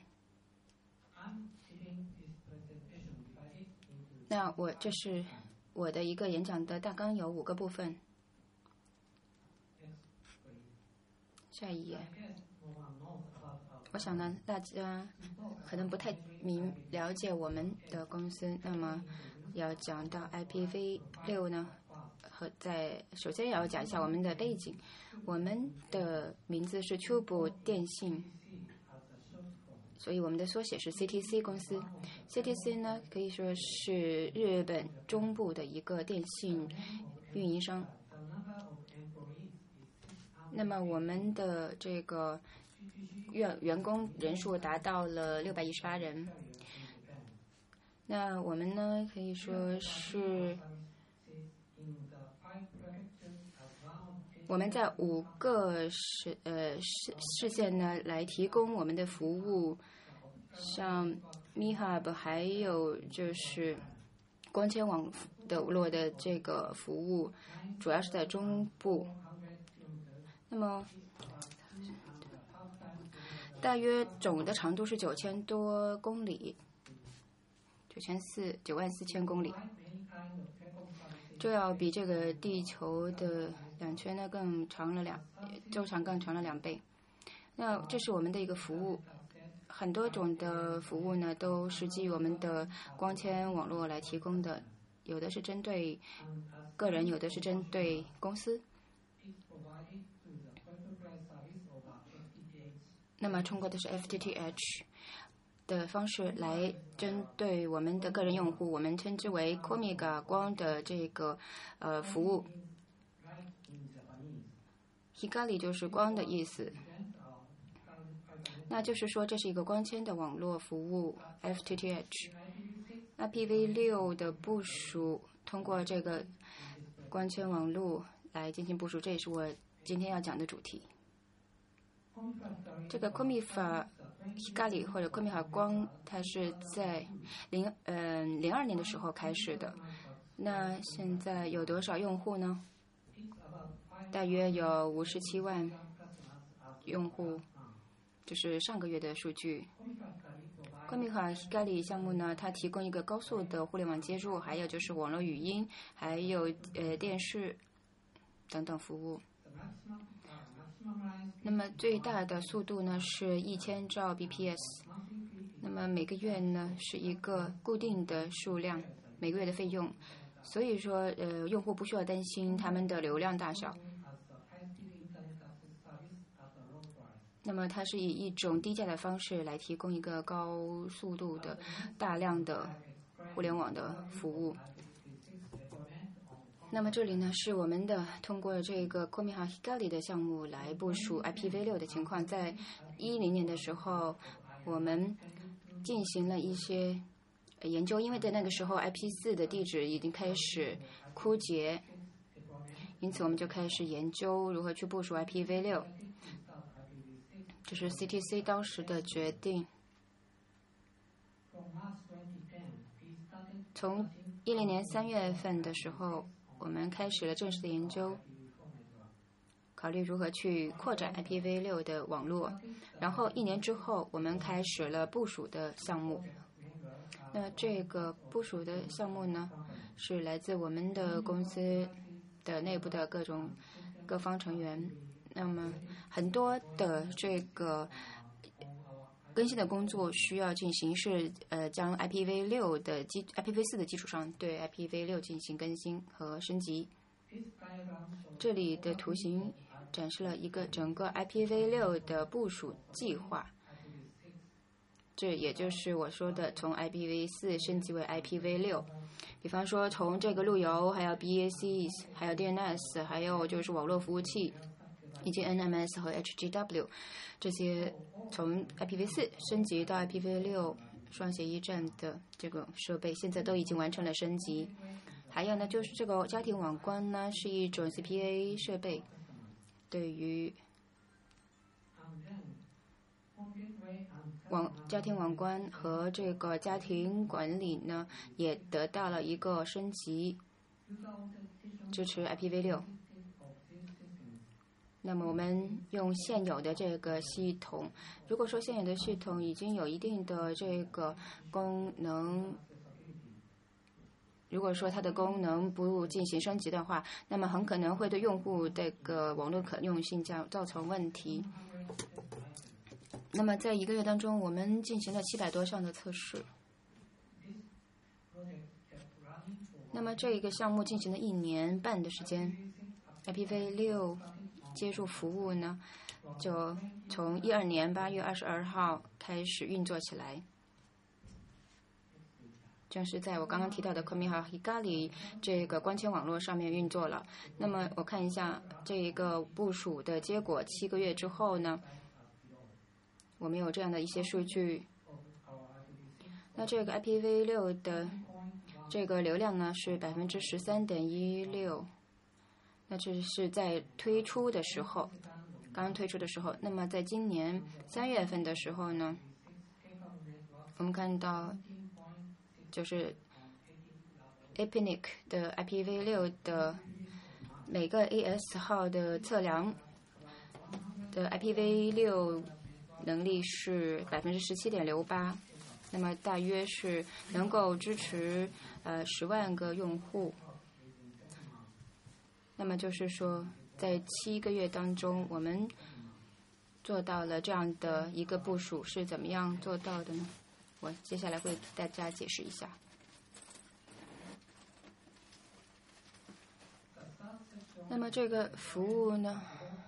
那我这是我的一个演讲的大纲，有五个部分。下一页。 我想呢，大家可能不太明了解我们的公司。那么要讲到 I P v 六呢，和在首先要讲一下我们的背景。我们的名字是秋布电信，所以我们的缩写是 C T C 公司。C T C 呢，可以说是日本中部的一个电信运营商。那么我们的这个员员工人数达到了六百一十八人。那我们呢，可以说是我们在五个市呃市市县呢来提供我们的服务，像 M I H U B 还有就是光纤网的络的这个服务，主要是在中部。那么大约总的长度是九千多公里，九千四九万四千公里，这要比这个地球的两圈呢更长了两周长更长了两倍。那这是我们的一个服务，很多种的服务呢都是基于我们的光纤网络来提供的，有的是针对个人，有的是针对公司。那么通过的是 F T T H 的方式来针对我们的个人用户，我们称之为 Komiga 光的这个呃服务。Hikari 就是光的意思，那就是说这是一个光纤的网络服务 F T T H。I P v 六的部署通过这个光纤网络来进行部署，这也是我今天要讲的主题。这个 Komifa Hikari 或者 Komifa 光，它是在零呃零二年的时候开始的。那现在有多少用户呢？大约有五十七万用户，这是上个月的数据。Komifa Hikari 项目呢，它提供一个高速的互联网接入，还有就是网络语音，还有呃电视等等服务。那么最大的速度呢是一千兆 B P S， 那么每个月呢是一个固定的数量，每个月的费用，所以说呃用户不需要担心他们的流量大小。那么它是以一种低价的方式来提供一个高速度的大量的互联网的服务。那么这里呢是我们的通过这个 Komiha Hikari 的项目来部署 I P v 六的情况。在一零年的时候，我们进行了一些研究，因为在那个时候 I P 四的地址已经开始枯竭，因此我们就开始研究如何去部署 I P v 六。这是 C T C 当时的决定。从一零年三月份的时候，我们开始了正式的研究，考虑如何去扩展 I P v 六的网络。然后一年之后，我们开始了部署的项目。那这个部署的项目呢，是来自我们的公司的内部的各种各方成员。那么很多的这个更新的工作需要进行是呃将 I P v 六的基 I P v 四的基础上对 I P v 六进行更新和升级。这里的图形展示了一个整个 I P v 六的部署计划，这也就是我说的从 I P v 四升级为 I P v 六。比方说从这个路由，还有 B A C， 还有 D N S， 还有就是网络服务器，以及 N M S 和 H G W 这些从 I P v 四升级到 I P v 六双协议站的这个设备，现在都已经完成了升级。还有呢，就是这个家庭网关呢，是一种 C P A 设备，对于网家庭网关和这个家庭管理呢，也得到了一个升级，支持 I P v 六。那么我们用现有的这个系统，如果说现有的系统已经有一定的这个功能，如果说它的功能不进行升级的话，那么很可能会对用户这个网络可用性造造成问题。 那么在一个月当中，我们进行了七百多项的测试。那么这一个项目进行了一年半的时间 ，I P v 六接入服务呢，就从一二年八月二十二号开始运作起来。正是在我刚刚提到的科米哈 Higali 这个光纤网络上面运作了。那么我看一下这一个部署的结果，七个月之后呢，我们有这样的一些数据。那这个 I P v 六的这个流量呢是百分之十三点一六，那这是在推出的时候，刚刚推出的时候。那么在今年三月份的时候呢，我们看到就是 A P N I C 的 I P v 六的每个 A S 号的测量的 I P v 六能力是百分之十七点六八，那么大约是能够支持呃十万个用户。那么就是说，在七个月当中，我们做到了这样的一个部署，是怎么样做到的呢？我接下来会给大家解释一下。那么这个服务呢，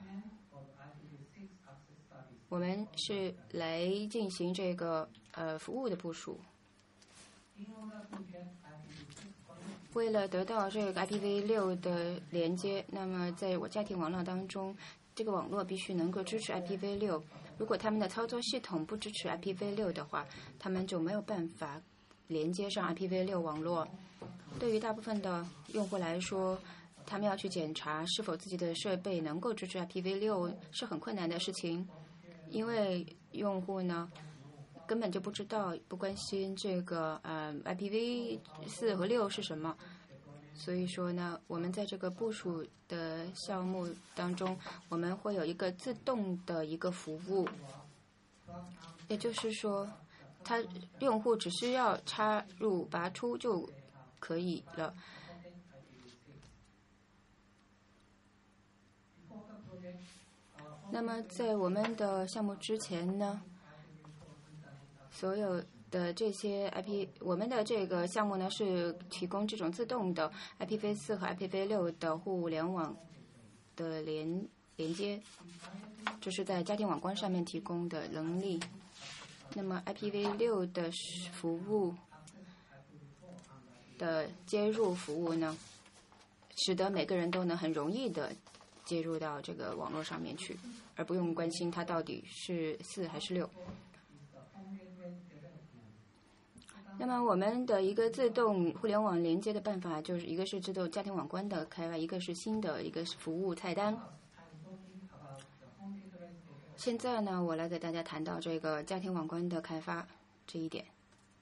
我们是来进行这个呃服务的部署。为了得到这个 I P v 六的连接，那么在我家庭网络当中，这个网络必须能够支持 I P v 六。如果他们的操作系统不支持 I P v 六的话，他们就没有办法连接上 I P v 六网络。对于大部分的用户来说，他们要去检查是否自己的设备能够支持 I P v 六是很困难的事情，因为用户呢根本就不知道、不关心这个呃 I P v 四和六是什么。所以说呢，我们在这个部署的项目当中，我们会有一个自动的一个服务，也就是说，它用户只需要插入拔出就可以了。那么在我们的项目之前呢，所有的这些 I P， 我们的这个项目呢是提供这种自动的 I P v 四和 I P v 六的互联网的连连接，这是在家庭网关上面提供的能力。那么 I P v 六的服务的接入服务呢，使得每个人都能很容易的接入到这个网络上面去，而不用关心它到底是四还是六。那么我们的一个自动互联网连接的办法，就是一个是自动家庭网关的开发，一个是新的一个服务菜单。现在呢，我来给大家谈到这个家庭网关的开发这一点。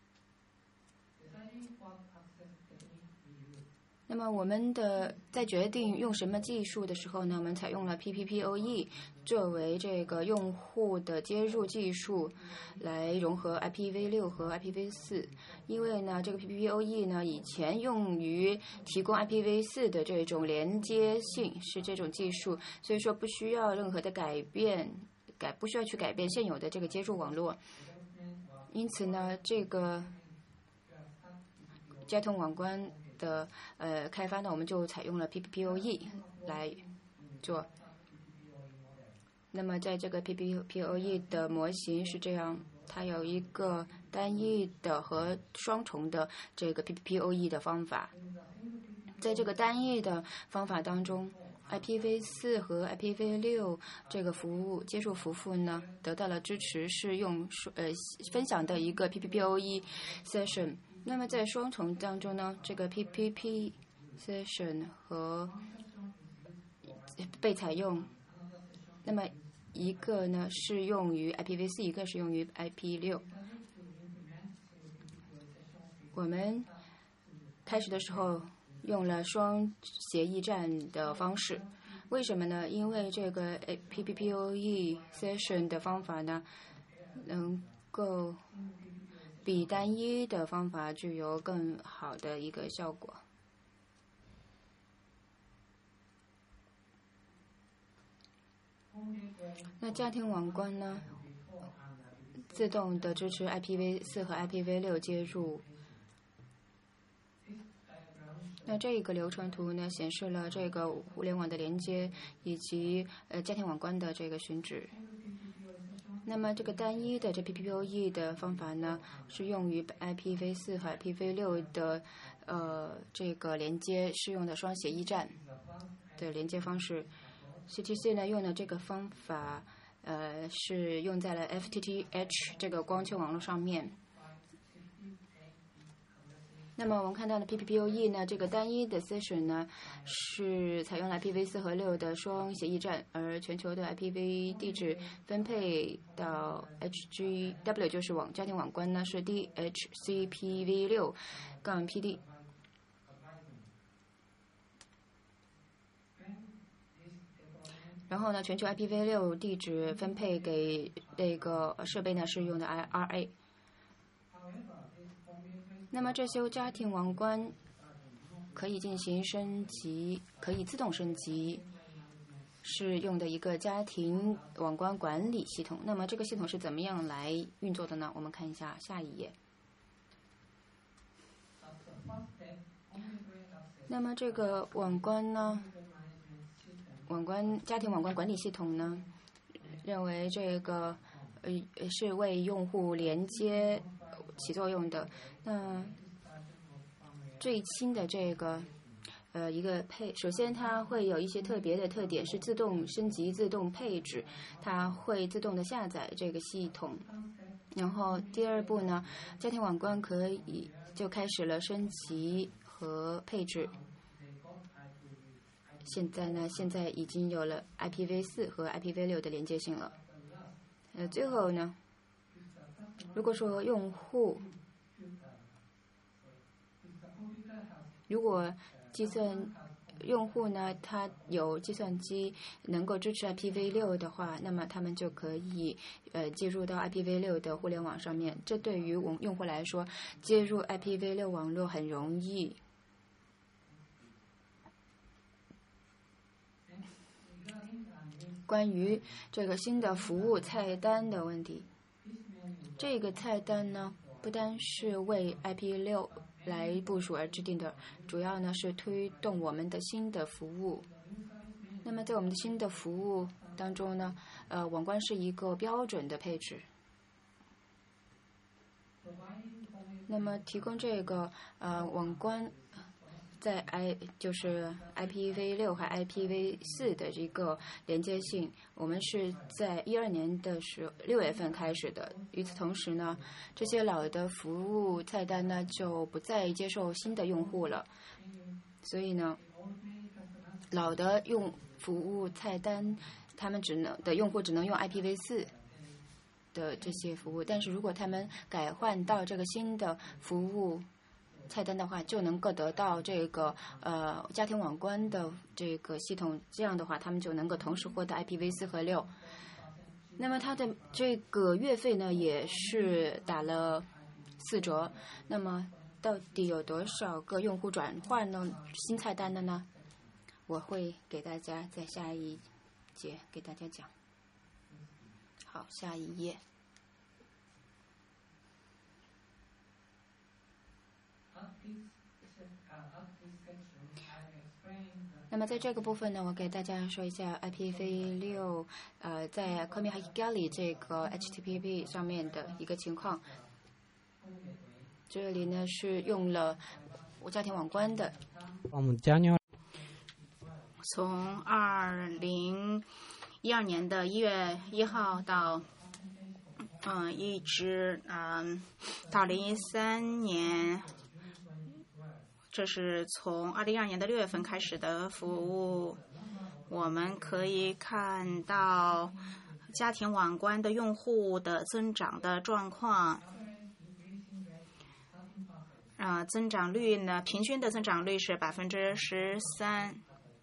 那么我们的在决定用什么技术的时候呢，我们采用了 P P P O E 作为这个用户的接入技术，来融合 I P v 六和 I P v 四。因为呢，这个 P P P O E 呢，以前用于提供 I P v 四的这种连接性是这种技术，所以说不需要任何的改变，改不需要去改变现有的这个接入网络。因此呢，这个家庭网关的呃开发呢，我们就采用了 P P P O E 来做。那么在这个 P P P O E 的模型是这样，它有一个单一的和双重的这个 P P P O E 的方法。在这个单一的方法当中， I P v 四和 I P v 六这个服务接入服务呢得到了支持，是用呃分享的一个 P P P O E session。那么在双重当中呢，这个 P P P session 和被采用，那么一个呢是用于 I P v 四，一个是用于 I P 六。我们开始的时候用了双协议站的方式，为什么呢？因为这个 P P P O E session 的方法呢，能够比单一的方法具有更好的一个效果。那家庭网关呢， 自动的支持 I P v 四和 I P v 六接入。那这个流程图呢，显示了这个互联网的连接以及呃家庭网关的这个寻址。那么这个单一的这 P P O E 的方法呢，是用于 I P v 四和 I P v 六的呃这个连接适用的双协议站的连接方式。C T C 呢用的这个方法，呃是用在了 F T T H 这个光纤网络上面。那么我们看到的 P P P O E 呢，这个单一的 session 呢是采用了 I P v 四和六的双协议站，而全球的 I P v 地址分配到 H G W 就是网家庭网关呢是 D H C P v 六杠 P D。然后呢，全球 I P v 六地址分配给这个设备呢是用的 I R A。那么这些家庭网关可以进行升级，可以自动升级，是用的一个家庭网关管理系统。那么这个系统是怎么样来运作的呢？我们看一下下一页。那么这个网关呢，网关家庭网关管理系统呢，认为这个呃是为用户连接起作用的。那最新的这个呃一个配，首先它会有一些特别的特点，是自动升级、自动配置，它会自动的下载这个系统。然后第二步呢，家庭网关可以就开始了升级和配置。现在呢，现在已经有了 I P v 四和 I P v 六的连接性了。呃，最后呢，如果说用户如果计算用户呢，他有计算机能够支持 I P v 六的话，那么他们就可以呃接入到 I P v 六的互联网上面。这对于我们用户来说，接入 I P v 六网络很容易。关于这个新的服务菜单的问题，这个菜单呢，不单是为 I P 六来部署而制定的，主要呢是推动我们的新的服务。那么在我们的新的服务当中呢，呃，网关是一个标准的配置。那么提供这个呃网关在 I 就是 I P v 六和 I P v 四的这个连接性，我们是在一二年的时候六月份开始的。与此同时呢，这些老的服务菜单呢就不再接受新的用户了，所以呢，老的用服务菜单，他们只能的用户只能用 I P v 四的这些服务，但是如果他们改换到这个新的服务菜单的话，就能够得到这个呃家庭网关的这个系统，这样的话，他们就能够同时获得 I P v 四和六。那么它的这个月费呢，也是打了四折。那么到底有多少个用户转换了新菜单的呢？我会给大家在下一节给大家讲。好，下一页。那么在这个部分呢，我给大家说一下 I P v 六呃在 Komi-Hakigali 这个 H T T P 上面的一个情况。这里呢是用了家庭网关的。 从二零一二年的一月一号到嗯、呃、一直嗯、呃、到二零一三年。这是从二零一二年的六月份开始的服务，我们可以看到家庭网关的用户的增长的状况。啊，增长率呢，平均的增长率是百分之十三。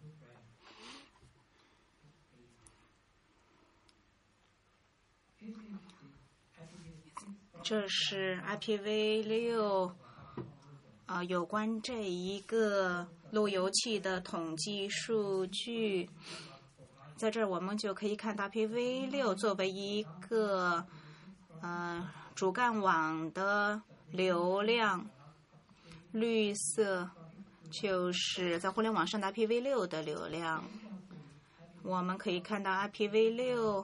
这是 I P v 六。啊，有关这一个路由器的统计数据，在这儿我们就可以看到 I P v 六作为一个呃主干网的流量，绿色就是在互联网上的 I P v 六 的流量。我们可以看到 I P v 六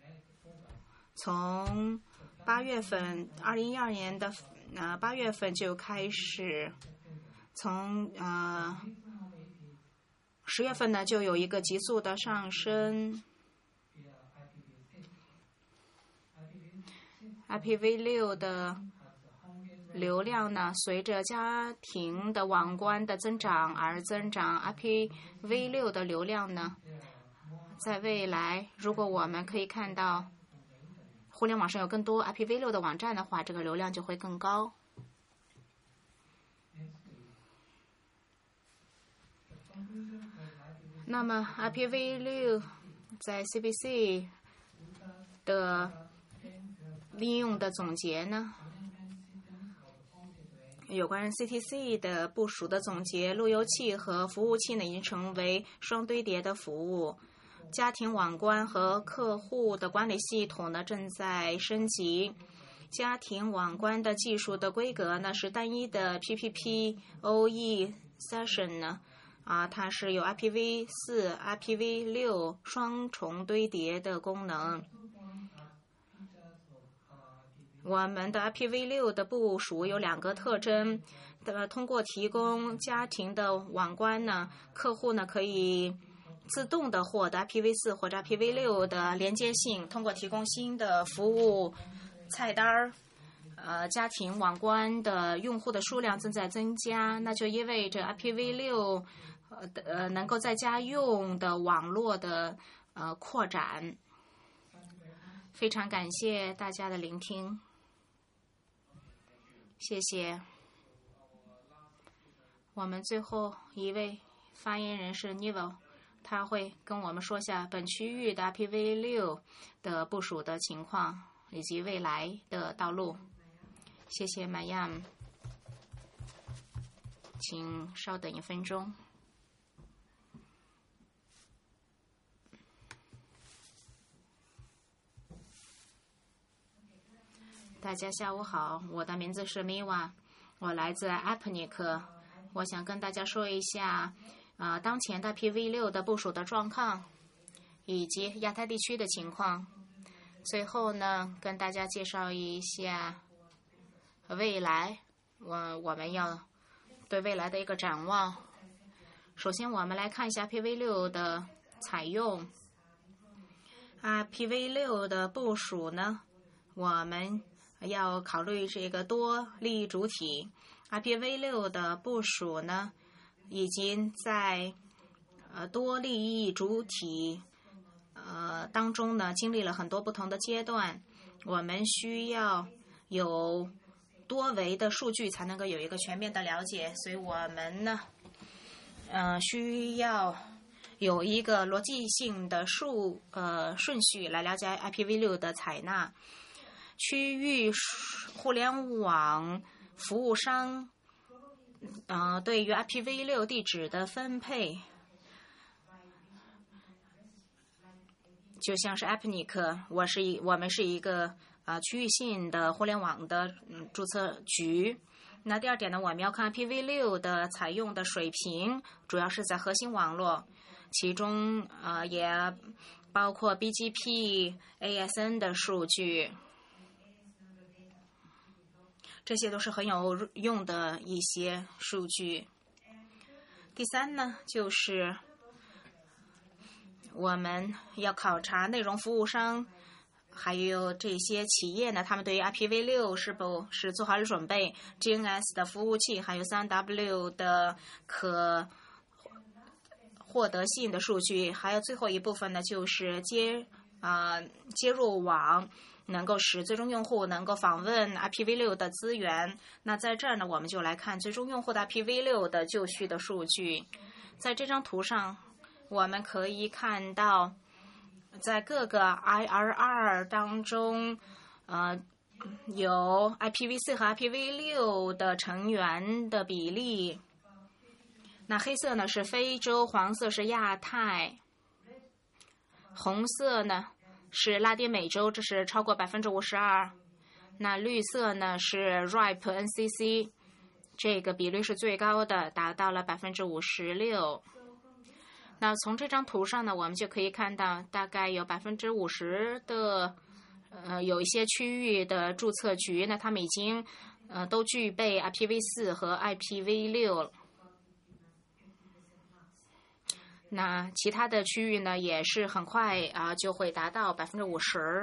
从八月份，二零一二年的呃八月份就开始，从呃十月份呢就有一个急速的上升。I P v 六 的流量呢，随着家庭的网关的增长而增长。I P v 六 的流量呢，在未来，如果我们可以看到互联网上有更多 I P v 六 的网站的话，这个流量就会更高。那么 I P v 六 在 C B C 的利用的总结呢？有关 C T C 的部署的总结，路由器和服务器呢已经成为双堆叠的服务。家庭网关和客户的管理系统呢正在升级。家庭网关的技术的规格呢是单一的 P P P O E session 呢，啊，它是有 I P v 四、I P v 六 双重堆叠的功能。我们的 I P v 六 的部署有两个特征，呃，通过提供家庭的网关呢，客户呢可以自动的获得 I P v 四 或者 I P v 六 的连接性，通过提供新的服务菜单儿，呃，家庭网关的用户的数量正在增加，那就意味着 I P v 六 呃呃能够在家用的网络的呃扩展。非常感谢大家的聆听。谢谢。我们最后一位发言人是 Nivo， 他会跟我们说下本区域的 I P v 六 的部署的情况以及未来的道路。谢谢 Mayam， 请稍等一分钟。大家下午好，我的名字是 Miwa， 我来自 Appnik， 我想跟大家说一下呃，当前的 I P v 六 的部署的状况以及亚太地区的情况。最后呢，跟大家介绍一下未来，我我们要对未来的一个展望。首先我们来看一下 I P v 六 的采用。I P v 六 的部署呢，我们要考虑这个多利益主体。I P v 六 的部署呢，已经在呃多利益主体呃当中呢经历了很多不同的阶段。我们需要有多维的数据才能够有一个全面的了解，所以我们呢，呃需要有一个逻辑性的数呃顺序来了解 I P v 六 的采纳。区域互联网服务商，呃，对于 I P v 六 地址的分配，就像是 Appnik， 我是一我们是一个呃区域性的互联网的嗯注册局。那第二点呢，我们要看 I P v 六 的采用的水平，主要是在核心网络，其中呃也包括 B G P、A S N 的数据。这些都是很有用的一些数据。第三呢，就是我们要考察内容服务商，还有这些企业呢，他们对于 I P v 六 是否是做好了准备 ，G N S 的服务器，还有 三 W 的可获得性的数据，还有最后一部分呢，就是接啊、呃、接入网。能够使最终用户能够访问 I P v 六 的资源。那在这儿呢，我们就来看最终用户的 I P v 六 的就绪的数据。在这张图上，我们可以看到，在各个 I R R 当中，呃，有 I P v 四 和 I P v 六 的成员的比例。那黑色呢是非洲，黄色是亚太，红色呢是拉丁美洲，这是超过百分之五十二。 那绿色呢是 R I P N C C， 这个比率是最高的，达到了百分之五十六。那从这张图上呢，我们就可以看到，大概有百分之五十的，呃，有一些区域的注册局呢，他们已经呃都具备 I P v 四和 I P v 六。那其他的区域呢，也是很快啊、呃、就会达到百分之五十。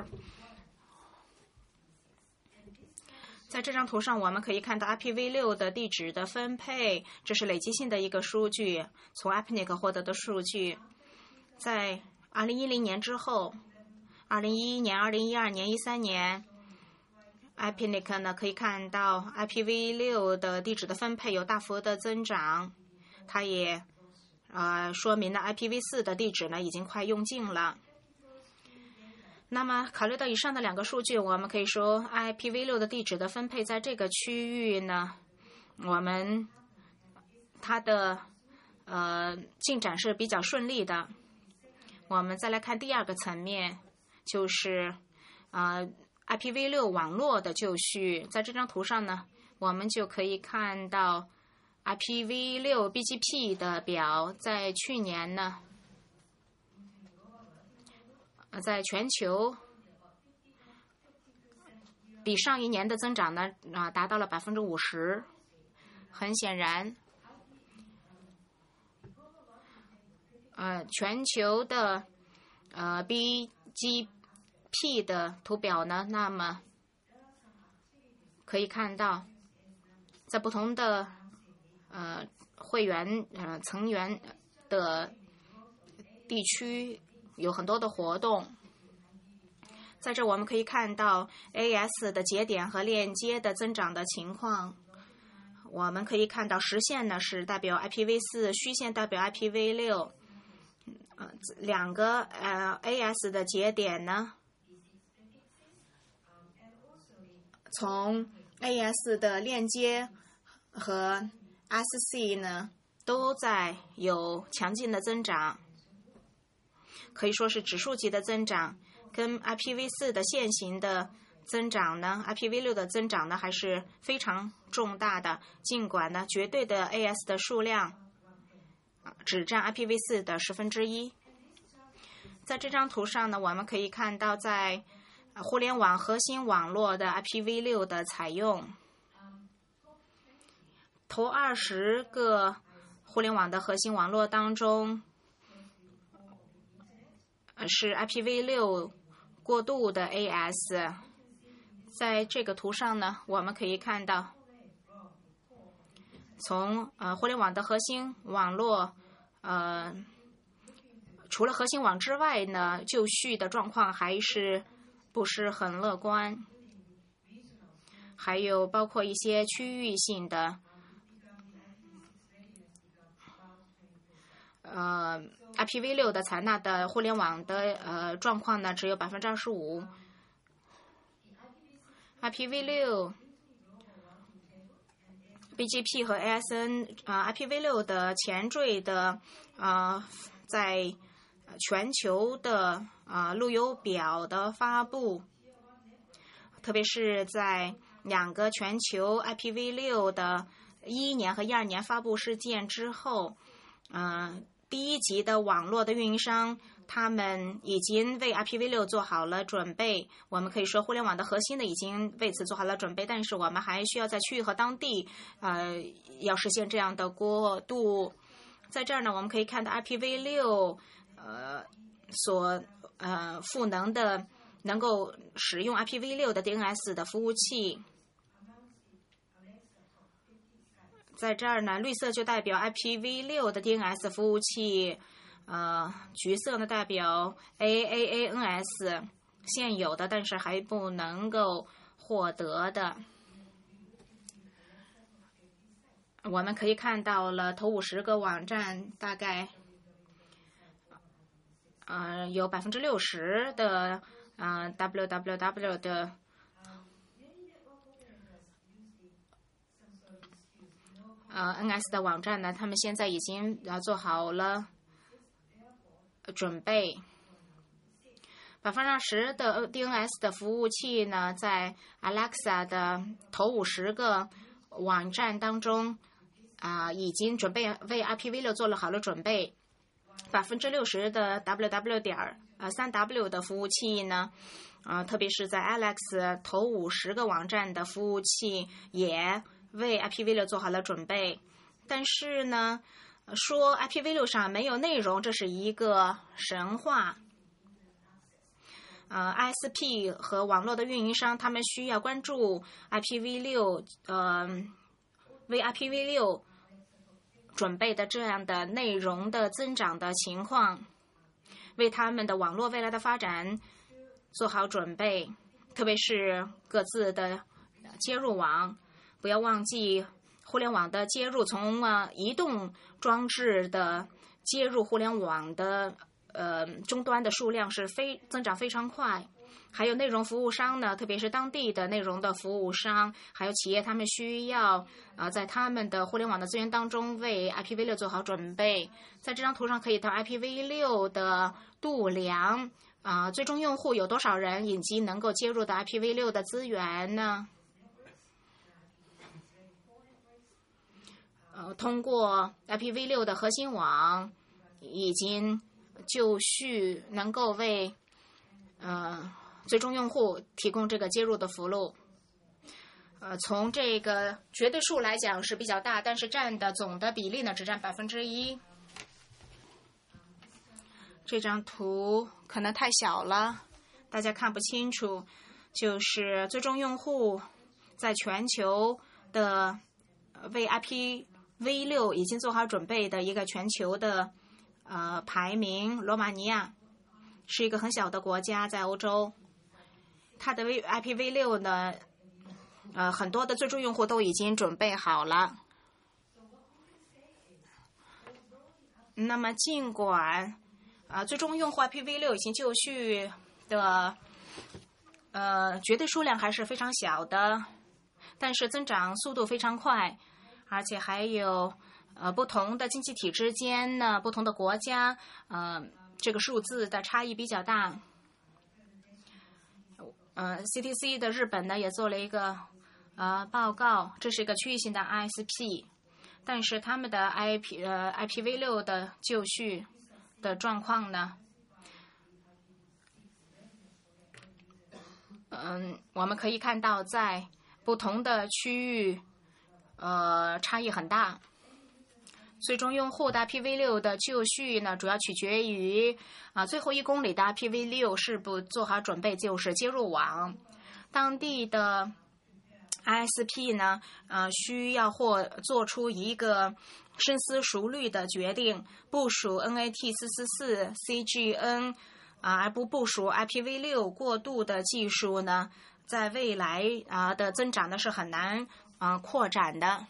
在这张图上，我们可以看到 I P v 六的地址的分配，这是累积性的一个数据，从 A P N I C 获得的数据。在二零一零年之后，二零一一年、二零一二年、一三年 ，A P N I C 呢可以看到 I P v 六的地址的分配有大幅的增长，它也呃说明了 I P v 四的地址呢已经快用尽了。那么考虑到以上的两个数据，我们可以说 I P v 六的地址的分配在这个区域呢，我们它的呃进展是比较顺利的。我们再来看第二个层面，就是呃 I P v 六网络的就绪。在这张图上呢，我们就可以看到 I P v 六 B G P 的表，在去年呢。在全球比上一年的增长呢啊达到了百分之五十。很显然，呃，全球的呃 B G P 的图表呢，那么可以看到，在不同的呃会员呃成员的地区。有很多的活动，在这我们可以看到 A S 的节点和链接的增长的情况。我们可以看到实线呢是代表 I P v 四， 虚线代表 I P v 六。呃，两个呃 A S 的节点呢，从 A S 的链接和 S C 呢都在有强劲的增长。可以说是指数级的增长，跟 I P v 四 的线型的增长呢 ，I P v 六 的增长呢还是非常重大的。尽管呢，绝对的 A S 的数量只占 I P v 四 的十分之一。在这张图上呢，我们可以看到，在互联网核心网络的 I P v 六 的采用，头二十个互联网的核心网络当中。是 I P v 六 过渡的 A S， 在这个图上呢，我们可以看到，从呃互联网的核心网络，呃，除了核心网之外呢，就绪的状况还是不是很乐观，还有包括一些区域性的，呃。I P v 六 的采纳的互联网的呃状况呢，只有百分之二十五。I P v 六、B G P 和 A S N 啊、呃、，I P v 六 的前缀的啊、呃，在全球的啊、呃、路由表的发布，特别是在两个全球 I P v 六 的一一年和一二年发布事件之后，嗯、呃。第一级的网络的运营商，他们已经为 I P v 六 做好了准备。我们可以说，互联网的核心呢已经为此做好了准备，但是我们还需要在区域和当地，呃，要实现这样的过渡。在这儿呢，我们可以看到 I P v 六， 呃，所呃赋能的能够使用 I P v 六 的 D N S 的服务器。在这儿呢，绿色就代表 I P v 六 的 D N S 服务器，呃，橘色呢代表 A A A N S 现有的，但是还不能够获得的。我们可以看到了头五十个网站，大概呃有百分之六十的呃 W W W 的。呃 ，N S 的网站呢，他们现在已经呃做好了准备。 百分之二十的 D N S 的服务器呢，在 Alexa 的头五十个网站当中啊、呃，已经准备为 I P v 六做了好了准备。百分之六十的 W W 点呃三 W 的服务器呢，啊、呃，特别是在 Alex 头五十个网站的服务器也为 I P v 六做好了准备。但是呢，说 I P v 六上没有内容，这是一个神话。呃 ，I S P 和网络的运营商，他们需要关注 I P v 六，呃，为 I P v 六准备的这样的内容的增长的情况，为他们的网络未来的发展做好准备，特别是各自的接入网，不要忘记互联网的接入，从啊移动装置的接入互联网的。呃，终端的数量是非增长非常快，还有内容服务商呢，特别是当地的内容的服务商，还有企业，他们需要啊、呃，在他们的互联网的资源当中为 I P v 六做好准备。在这张图上可以到 I P v 六的度量啊、呃，最终用户有多少人以及能够接入到 I P v 六的资源呢？呃，通过 I P v 六的核心网已经。就绪能够为呃最终用户提供这个接入的服务，呃，从这个绝对数来讲是比较大，但是占的总的比例呢只占百分之一。这张图可能太小了，大家看不清楚。就是最终用户在全球的为 I P v 六已经做好准备的一个全球的。呃，排名，罗马尼亚是一个很小的国家，在欧洲，它的 I P v 六呢，呃，很多的最终用户都已经准备好了。那么，尽管啊、呃，最终用户 I P v 六已经就绪的呃绝对数量还是非常小的，但是增长速度非常快，而且还有。呃，不同的经济体之间呢，不同的国家，呃，这个数字的差异比较大。呃 ，C T C 的日本呢也做了一个呃报告，这是一个区域性的 I S P， 但是他们的 I P 呃 I P v 六的就绪的状况呢，嗯，我们可以看到在不同的区域，呃，差异很大。最终用户的 I P v 六的就绪呢，主要取决于啊、呃、最后一公里的 I P v 六是不做好准备，就是接入网。当地的 I S P 呢，呃，需要或做出一个深思熟虑的决定，部署 N A T 四四四 C G N 啊、呃，而不部署 I P v 六过渡的技术呢，在未来啊、呃、的增长呢是很难啊、呃、扩展的。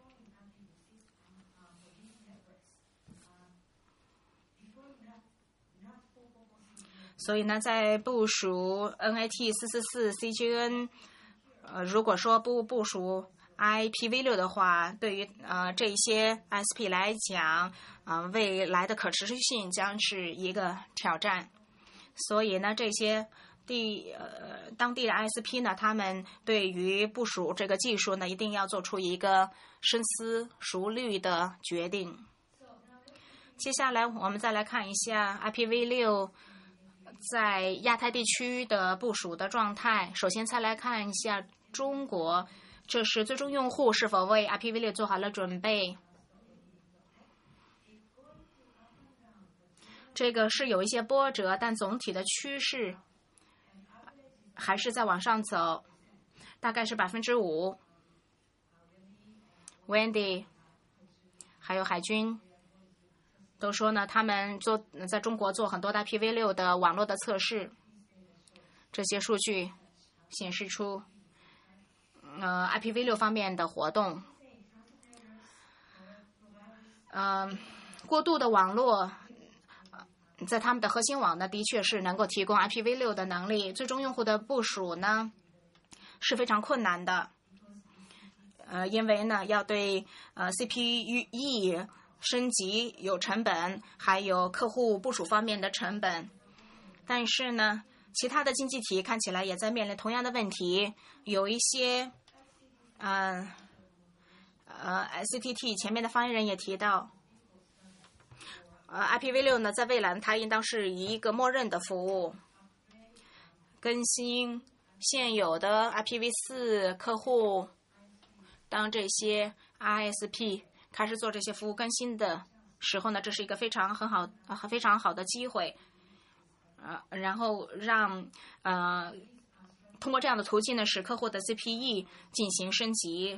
所以呢，在部署 N A T 四四四 C G N， 呃，如果说不部署 I P v 六的话，对于呃这些 I S P 来讲，啊、呃，未来的可持续性将是一个挑战。所以呢，这些地呃当地的 I S P 呢，他们对于部署这个技术呢，一定要做出一个深思熟虑的决定。接下来我们再来看一下 I P v 六。在亚太地区的部署的状态，首先再来看一下中国，这是最终用户是否为 I P v 六做好了准备。这个是有一些波折，但总体的趋势还是在往上走，大概是百分之五。Wendy 还有海军。都说呢，他们做在中国做很多的 I P v 六的网络的测试，这些数据显示出，呃 I P v 六方面的活动，嗯、呃，过渡的网络，在他们的核心网呢，的确是能够提供 I P v 六的能力，最终用户的部署呢是非常困难的，呃，因为呢要对呃 C P U E。升级有成本，还有客户部署方面的成本。但是呢， 其他的经济体看起来也在面临同样的问题，有一些，嗯、呃，呃 ，S T T 前面的发言人也提到，呃 ，I P v 六 呢，在未来它应当是一个默认的服务，更新现有的 I P v 四 客户，当这些 I S P 开始做这些服务更新的时候呢，这是一个非常很好、呃、非常好的机会。呃，然后让呃通过这样的途径呢，使客户的 C P E 进行升级。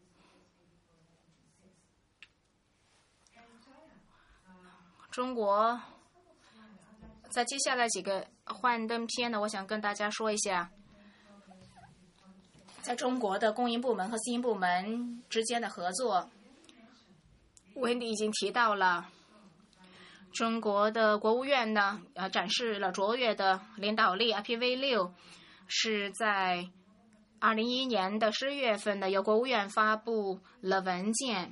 中国在接下来几个幻灯片呢，我想跟大家说一下，在中国的公营部门和私营部门之间的合作，我已经提到了。中国的国务院呢，呃，展示了卓越的领导力。I P v 六 是在二零一一年的十月份呢，由国务院发布了文件。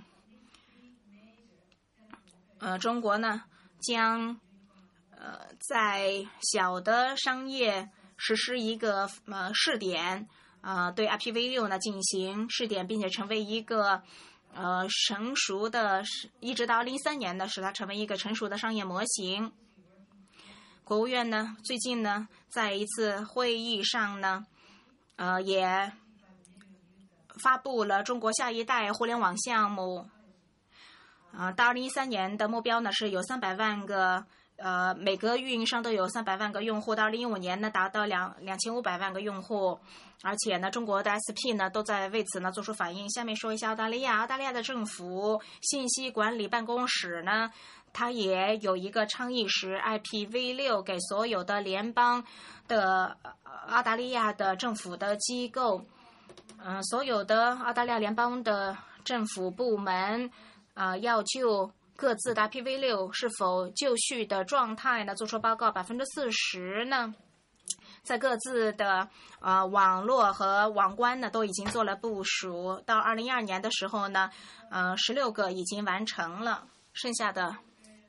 呃，中国呢将呃在小的商业实施一个呃试点，呃，对 I P v 六 呢进行试点，并且成为一个。呃，成熟的，一直到二零一三年呢，使它成为一个成熟的商业模型。国务院呢，最近呢，在一次会议上呢，呃，也发布了中国下一代互联网项目。啊、呃，到二零一三年的目标呢，是有三百万个，呃，每个运营商都有三百万个用户。到二零一五年呢，达到两两千五百万个用户。而且呢，中国的 S P 呢都在为此呢做出反应。下面说一下澳大利亚，澳大利亚的政府信息管理办公室呢，它也有一个倡议，是 I P v 六 给所有的联邦的澳大利亚的政府的机构，嗯、呃，所有的澳大利亚联邦的政府部门啊、呃，要就各自的 I P v 六 是否就绪的状态呢做出报告。百分之四十呢。在各自的呃网络和网关呢都已经做了部署，到二零一二年的时候呢，呃十六个已经完成了，剩下的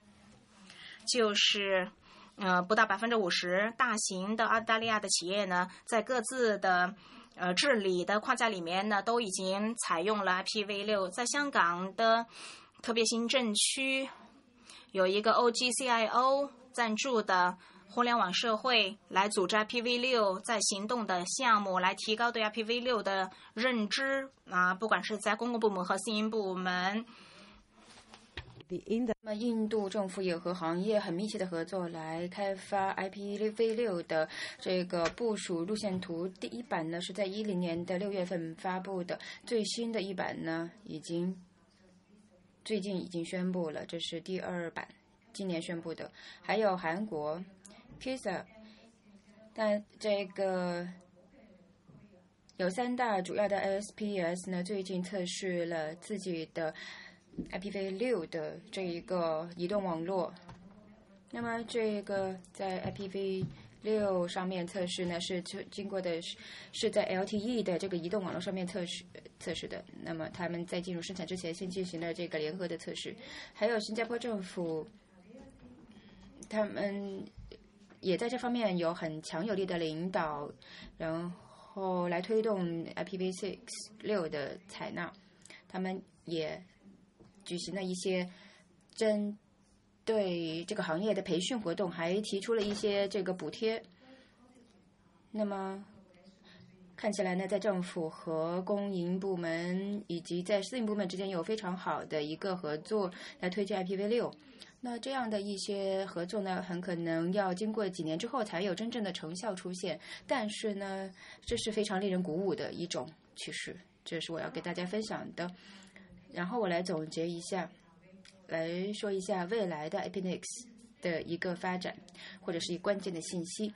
就是呃不到百分之五十。大型的澳大利亚的企业呢，在各自的呃治理的框架里面呢，都已经采用了 I P v 六。在香港的特别行政区有一个 O G C I O 赞助的。互联网社会来组织 I P v 六 在行动的项目，来提高对 I P v 六 的认知啊，不管是在公共部门和私营部门。 那么，印度政府也和行业很密切的合作，来开发 I P v 六 的这个部署路线图。第一版呢是在一零年的六月份发布的，最新的一版呢已经最近已经宣布了，这是第二版，今年宣布的。还有韩国。P I S A， 但这个有三大主要的 I S P S 呢，最近测试了自己的 I P v 六 的这一个移动网络。那么这个在 I P v 六 上面测试呢，是经过的是是在 L T E 的这个移动网络上面测试测试的。那么他们在进入生产之前，先进行了这个联合的测试。还有新加坡政府，他们。也在这方面有很强有力的领导，然后来推动 I P v 六 的采纳。他们也举行了一些针对这个行业的培训活动，还提出了一些这个补贴。那么看起来呢，在政府和公营部门以及在私营部门之间有非常好的一个合作来推进 I P v 六。那这样的一些合作呢，很可能要经过几年之后才有真正的成效出现。但是呢，这是非常令人鼓舞的一种趋势，这是我要给大家分享的。然后我来总结一下，来说一下未来的 I P N X 的一个发展，或者是一关键的信息。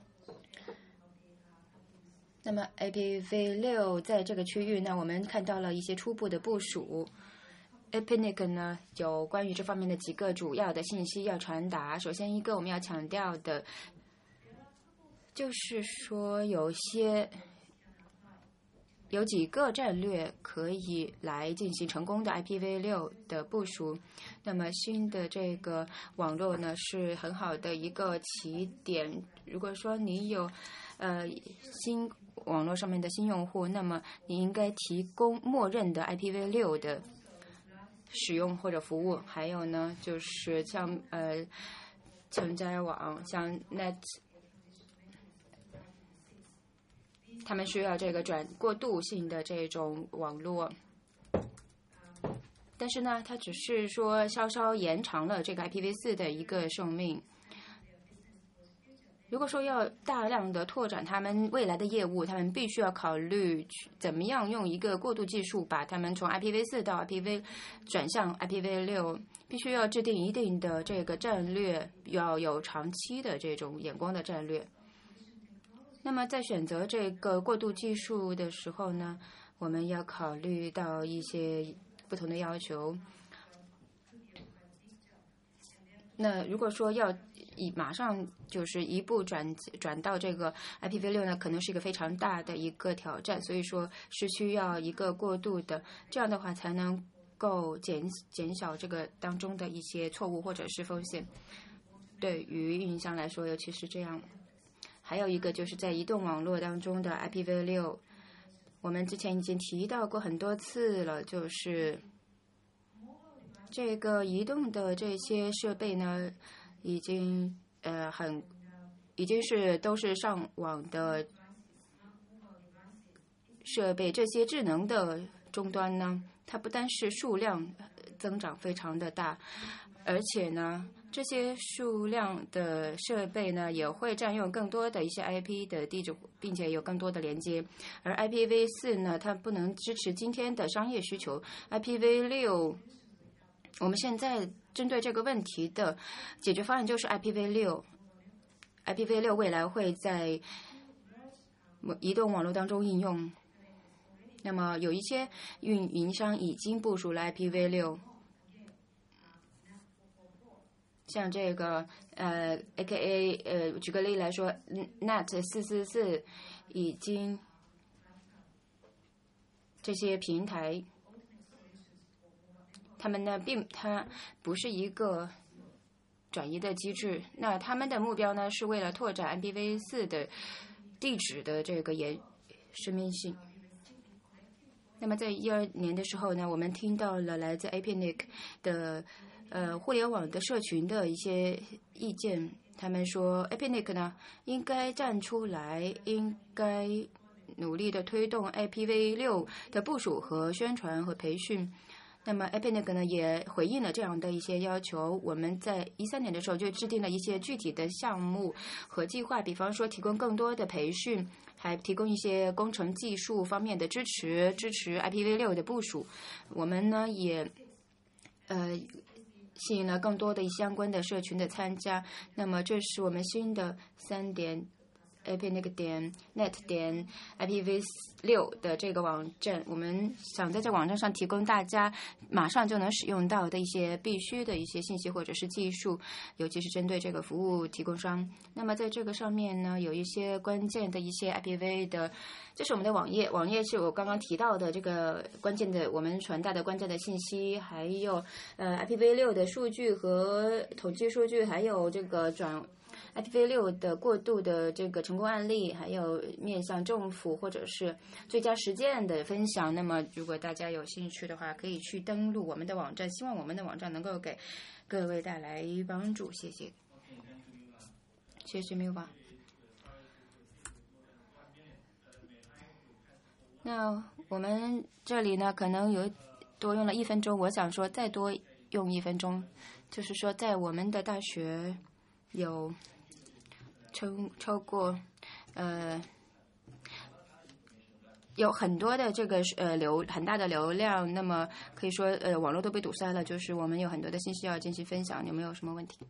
那么 I P v 六 在这个区域呢，我们看到了一些初步的部署。I P N X 呢，有关于这方面的几个主要的信息要传达。首先一个我们要强调的，就是说有些有几个战略可以来进行成功的 I P v 六的部署。那么新的这个网络呢是很好的一个起点。如果说你有呃新网络上面的新用户，那么你应该提供默认的 I P v 六的使用或者服务。还有呢，就是像呃承载网，像 Net。他们需要这个转过渡性的这种网络，但是呢，它只是说稍稍延长了这个 I P v 四的一个寿命。如果说要大量的拓展他们未来的业务，他们必须要考虑怎么样用一个过渡技术把他们从 I P v 四到 I P v 转向 I P v 六，必须要制定一定的这个战略，要有长期的这种眼光的战略。那么在选择这个过渡技术的时候呢，我们要考虑到一些不同的要求。那如果说要以马上就是一步转转到这个 I P v 六呢，可能是一个非常大的一个挑战，所以说是需要一个过渡的，这样的话才能够减减小这个当中的一些错误或者是风险。对于运营商来说，尤其是这样。还有一个就是在移动网络当中的 I P v 六，我们之前已经提到过很多次了，就是这个移动的这些设备呢，已经呃很已经是都是上网的设备，这些智能的终端呢，它不单是数量增长非常的大，而且呢。这些数量的设备呢，也会占用更多的一些 I P 的地址，并且有更多的连接。而 I P v 四呢，它不能支持今天的商业需求。I P v 六，我们现在针对这个问题的解决方案就是 I P v 六。I P v 六未来会在移动网络当中应用。那么有一些运营商已经部署了 I P v 六。像这个呃 A K A 呃，举个例来说 ，Net 四四四已经这些平台，他们呢并它不是一个转移的机制，那他们的目标呢是为了拓展 I P v 四的地址的这个延生命性。那么在一二年的时候呢，我们听到了来自 A P N I C 的。呃，互联网的社群的一些意见，他们说 A P N I C 呢应该站出来，应该努力的推动 I P v 六的部署和宣传和培训。那么 A P N I C 呢也回应了这样的一些要求。我们在一三年的时候就制定了一些具体的项目和计划，比方说提供更多的培训，还提供一些工程技术方面的支持，支持 I P v 六的部署。我们呢也呃。吸引了更多的相关的社群的参加。那么这是我们新的三点 A P N I C 点 net 点 I P v 六的这个网站，我们想在这网站上提供大家马上就能使用到的一些必须的一些信息或者是技术，尤其是针对这个服务提供商。那么在这个上面呢，有一些关键的一些 I P v 的，这是我们的网页，网页是我刚刚提到的这个关键的我们传达的关键的信息，还有呃 I P v 六的数据和统计数据，还有这个转I P v 六的过渡的这个成功案例，还有面向政府或者是最佳实践的分享。那么如果大家有兴趣的话，可以去登录我们的网站，希望我们的网站能够给各位带来帮助。谢谢。谢谢米瓦。那我们这里呢，可能有多用了一分钟，我想说再多用一分钟，就是说在我们的大学有超超过呃有很多的这个呃流很大的流量，那么可以说呃网络都被堵塞了，就是我们有很多的信息要进行分享，有没有什么问题？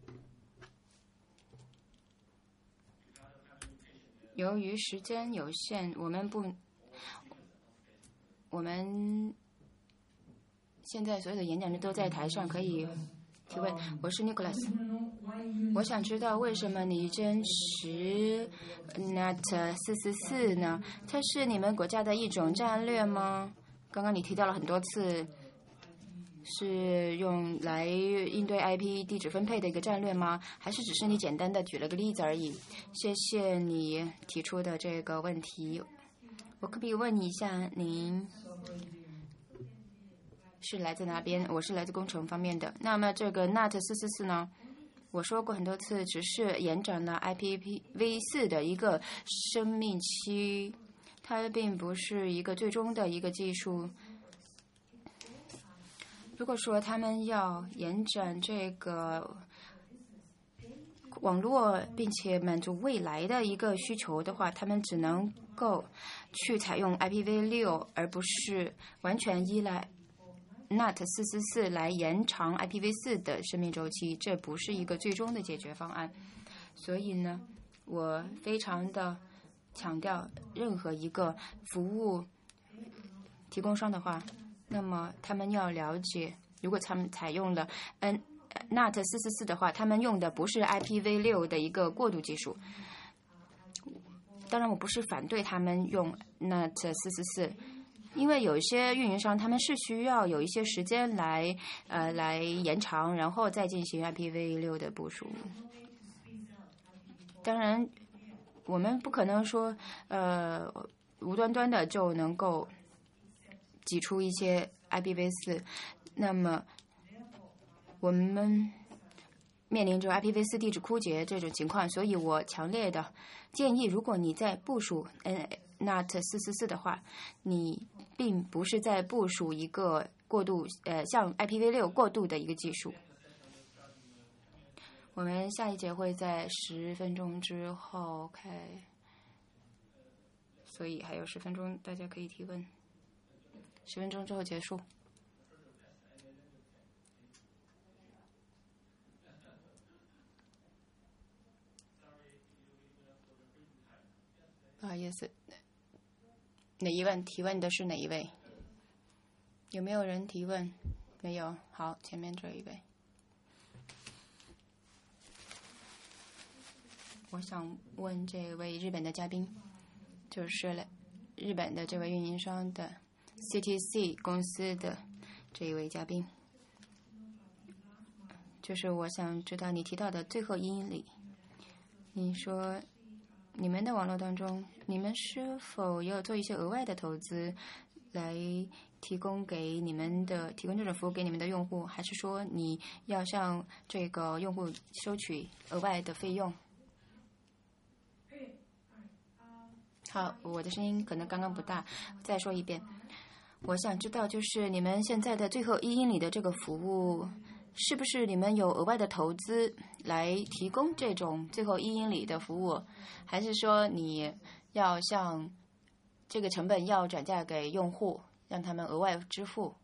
由于时间有限，我们不，我们现在所有的演讲人都在台上，可以提问，我是 Nicholas， 我想知道为什么你坚持 N A T 四四四呢？它是你们国家的一种战略吗？刚刚你提到了很多次，是用来应对 I P 地址分配的一个战略吗？还是只是你简单的举了个例子而已？谢谢你提出的这个问题。我可不可以问一下您是来自哪边？我是来自工程方面的。那么这个 N A T 四四四呢？我说过很多次，只是延展了 I P v 四的一个生命期，它并不是一个最终的一个技术。如果说他们要延展这个网络，并且满足未来的一个需求的话，他们只能够去采用 I P v 六，而不是完全依赖 N A T 四四四来延长 I P v 四的生命周期，这不是一个最终的解决方案。所以呢，我非常的强调，任何一个服务提供商的话，那么他们要了解，如果他们采用了 N N A T 四四四的话，他们用的不是 I P v 六的一个过渡技术。当然，我不是反对他们用 N A T 四四四。因为有一些运营商，他们是需要有一些时间来呃来延长，然后再进行 I P v 六的部署。当然，我们不可能说呃无端端的就能够挤出一些 I P v 四，那么我们面临着 I P v 四地址枯竭这种情况，所以我强烈的建议，如果你在部署 N A T 四四四的话，你并不是在部署一个过渡呃向 I P v 六过渡的一个技术。我们下一节会在十分钟之后开，所以还有十分钟，大家可以提问。十分钟之后结束。不好意思，哪一位提问的是哪一位？有没有人提问？没有。好，前面这一位。我想问这位日本的嘉宾，就是日本的这位运营商的 C T C 公司的这一位嘉宾，就是我想知道你提到的最后一英里，你说你们的网络当中，你们是否要做一些额外的投资来提供给你们的提供这种服务给你们的用户，还是说你要向这个用户收取额外的费用？好，我的声音可能刚刚不大，再说一遍。我想知道，就是你们现在的最后一英里的这个服务，是不是你们有额外的投资来提供这种最后一英里的服务，还是说你要向这个成本要转嫁给用户，让他们额外支付？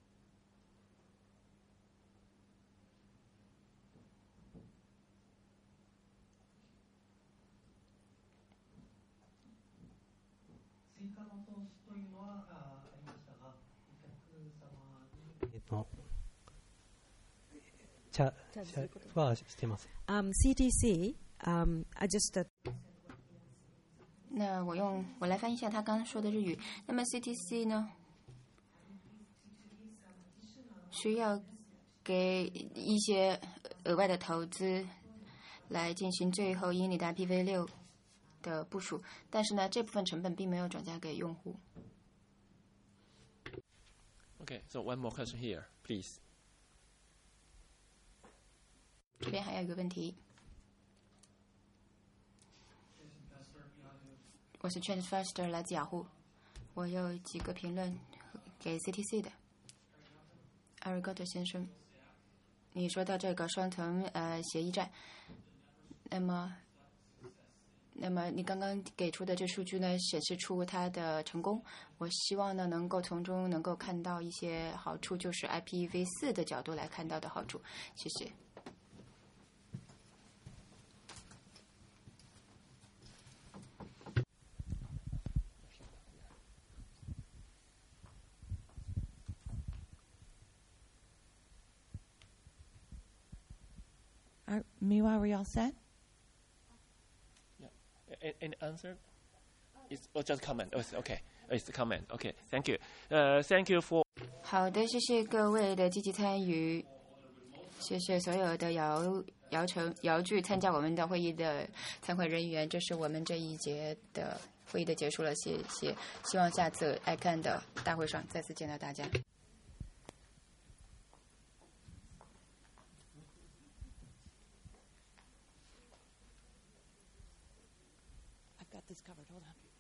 Um, C T C, um, I just uh, 那我用我来翻译一下他刚刚说的日语。那么 C T C 呢，需要给一些额外的投资来进行最后英里的 I P v 六的部署，但是呢，这部分成本并没有转嫁给用户。 Okay, so one more question here, please. 这边还有一个问题，我是 Chance Foster， 来自雅虎。我有几个评论给 C T C 的。阿瑞高特先生，你说到这个双层呃协议战，那么，那么你刚刚给出的这数据呢，显示出它的成功。我希望呢，能够从中能够看到一些好处，就是 I P v 四的角度来看到的好处。谢谢。 Are, Miwa, are we all set? Yeah. A- Any answer? It's or just comment. Oh, it's okay. It's the comment. Okay. Thank you. Uh, thank you for. 好的，谢谢各位的积极参与，谢谢所有的摇摇成摇具参加我们的会议的参会人员。这是我们这一节的会议的结束了，谢谢。希望下次爱看的大会上再次见到大家。 I've got this covered. Hold on.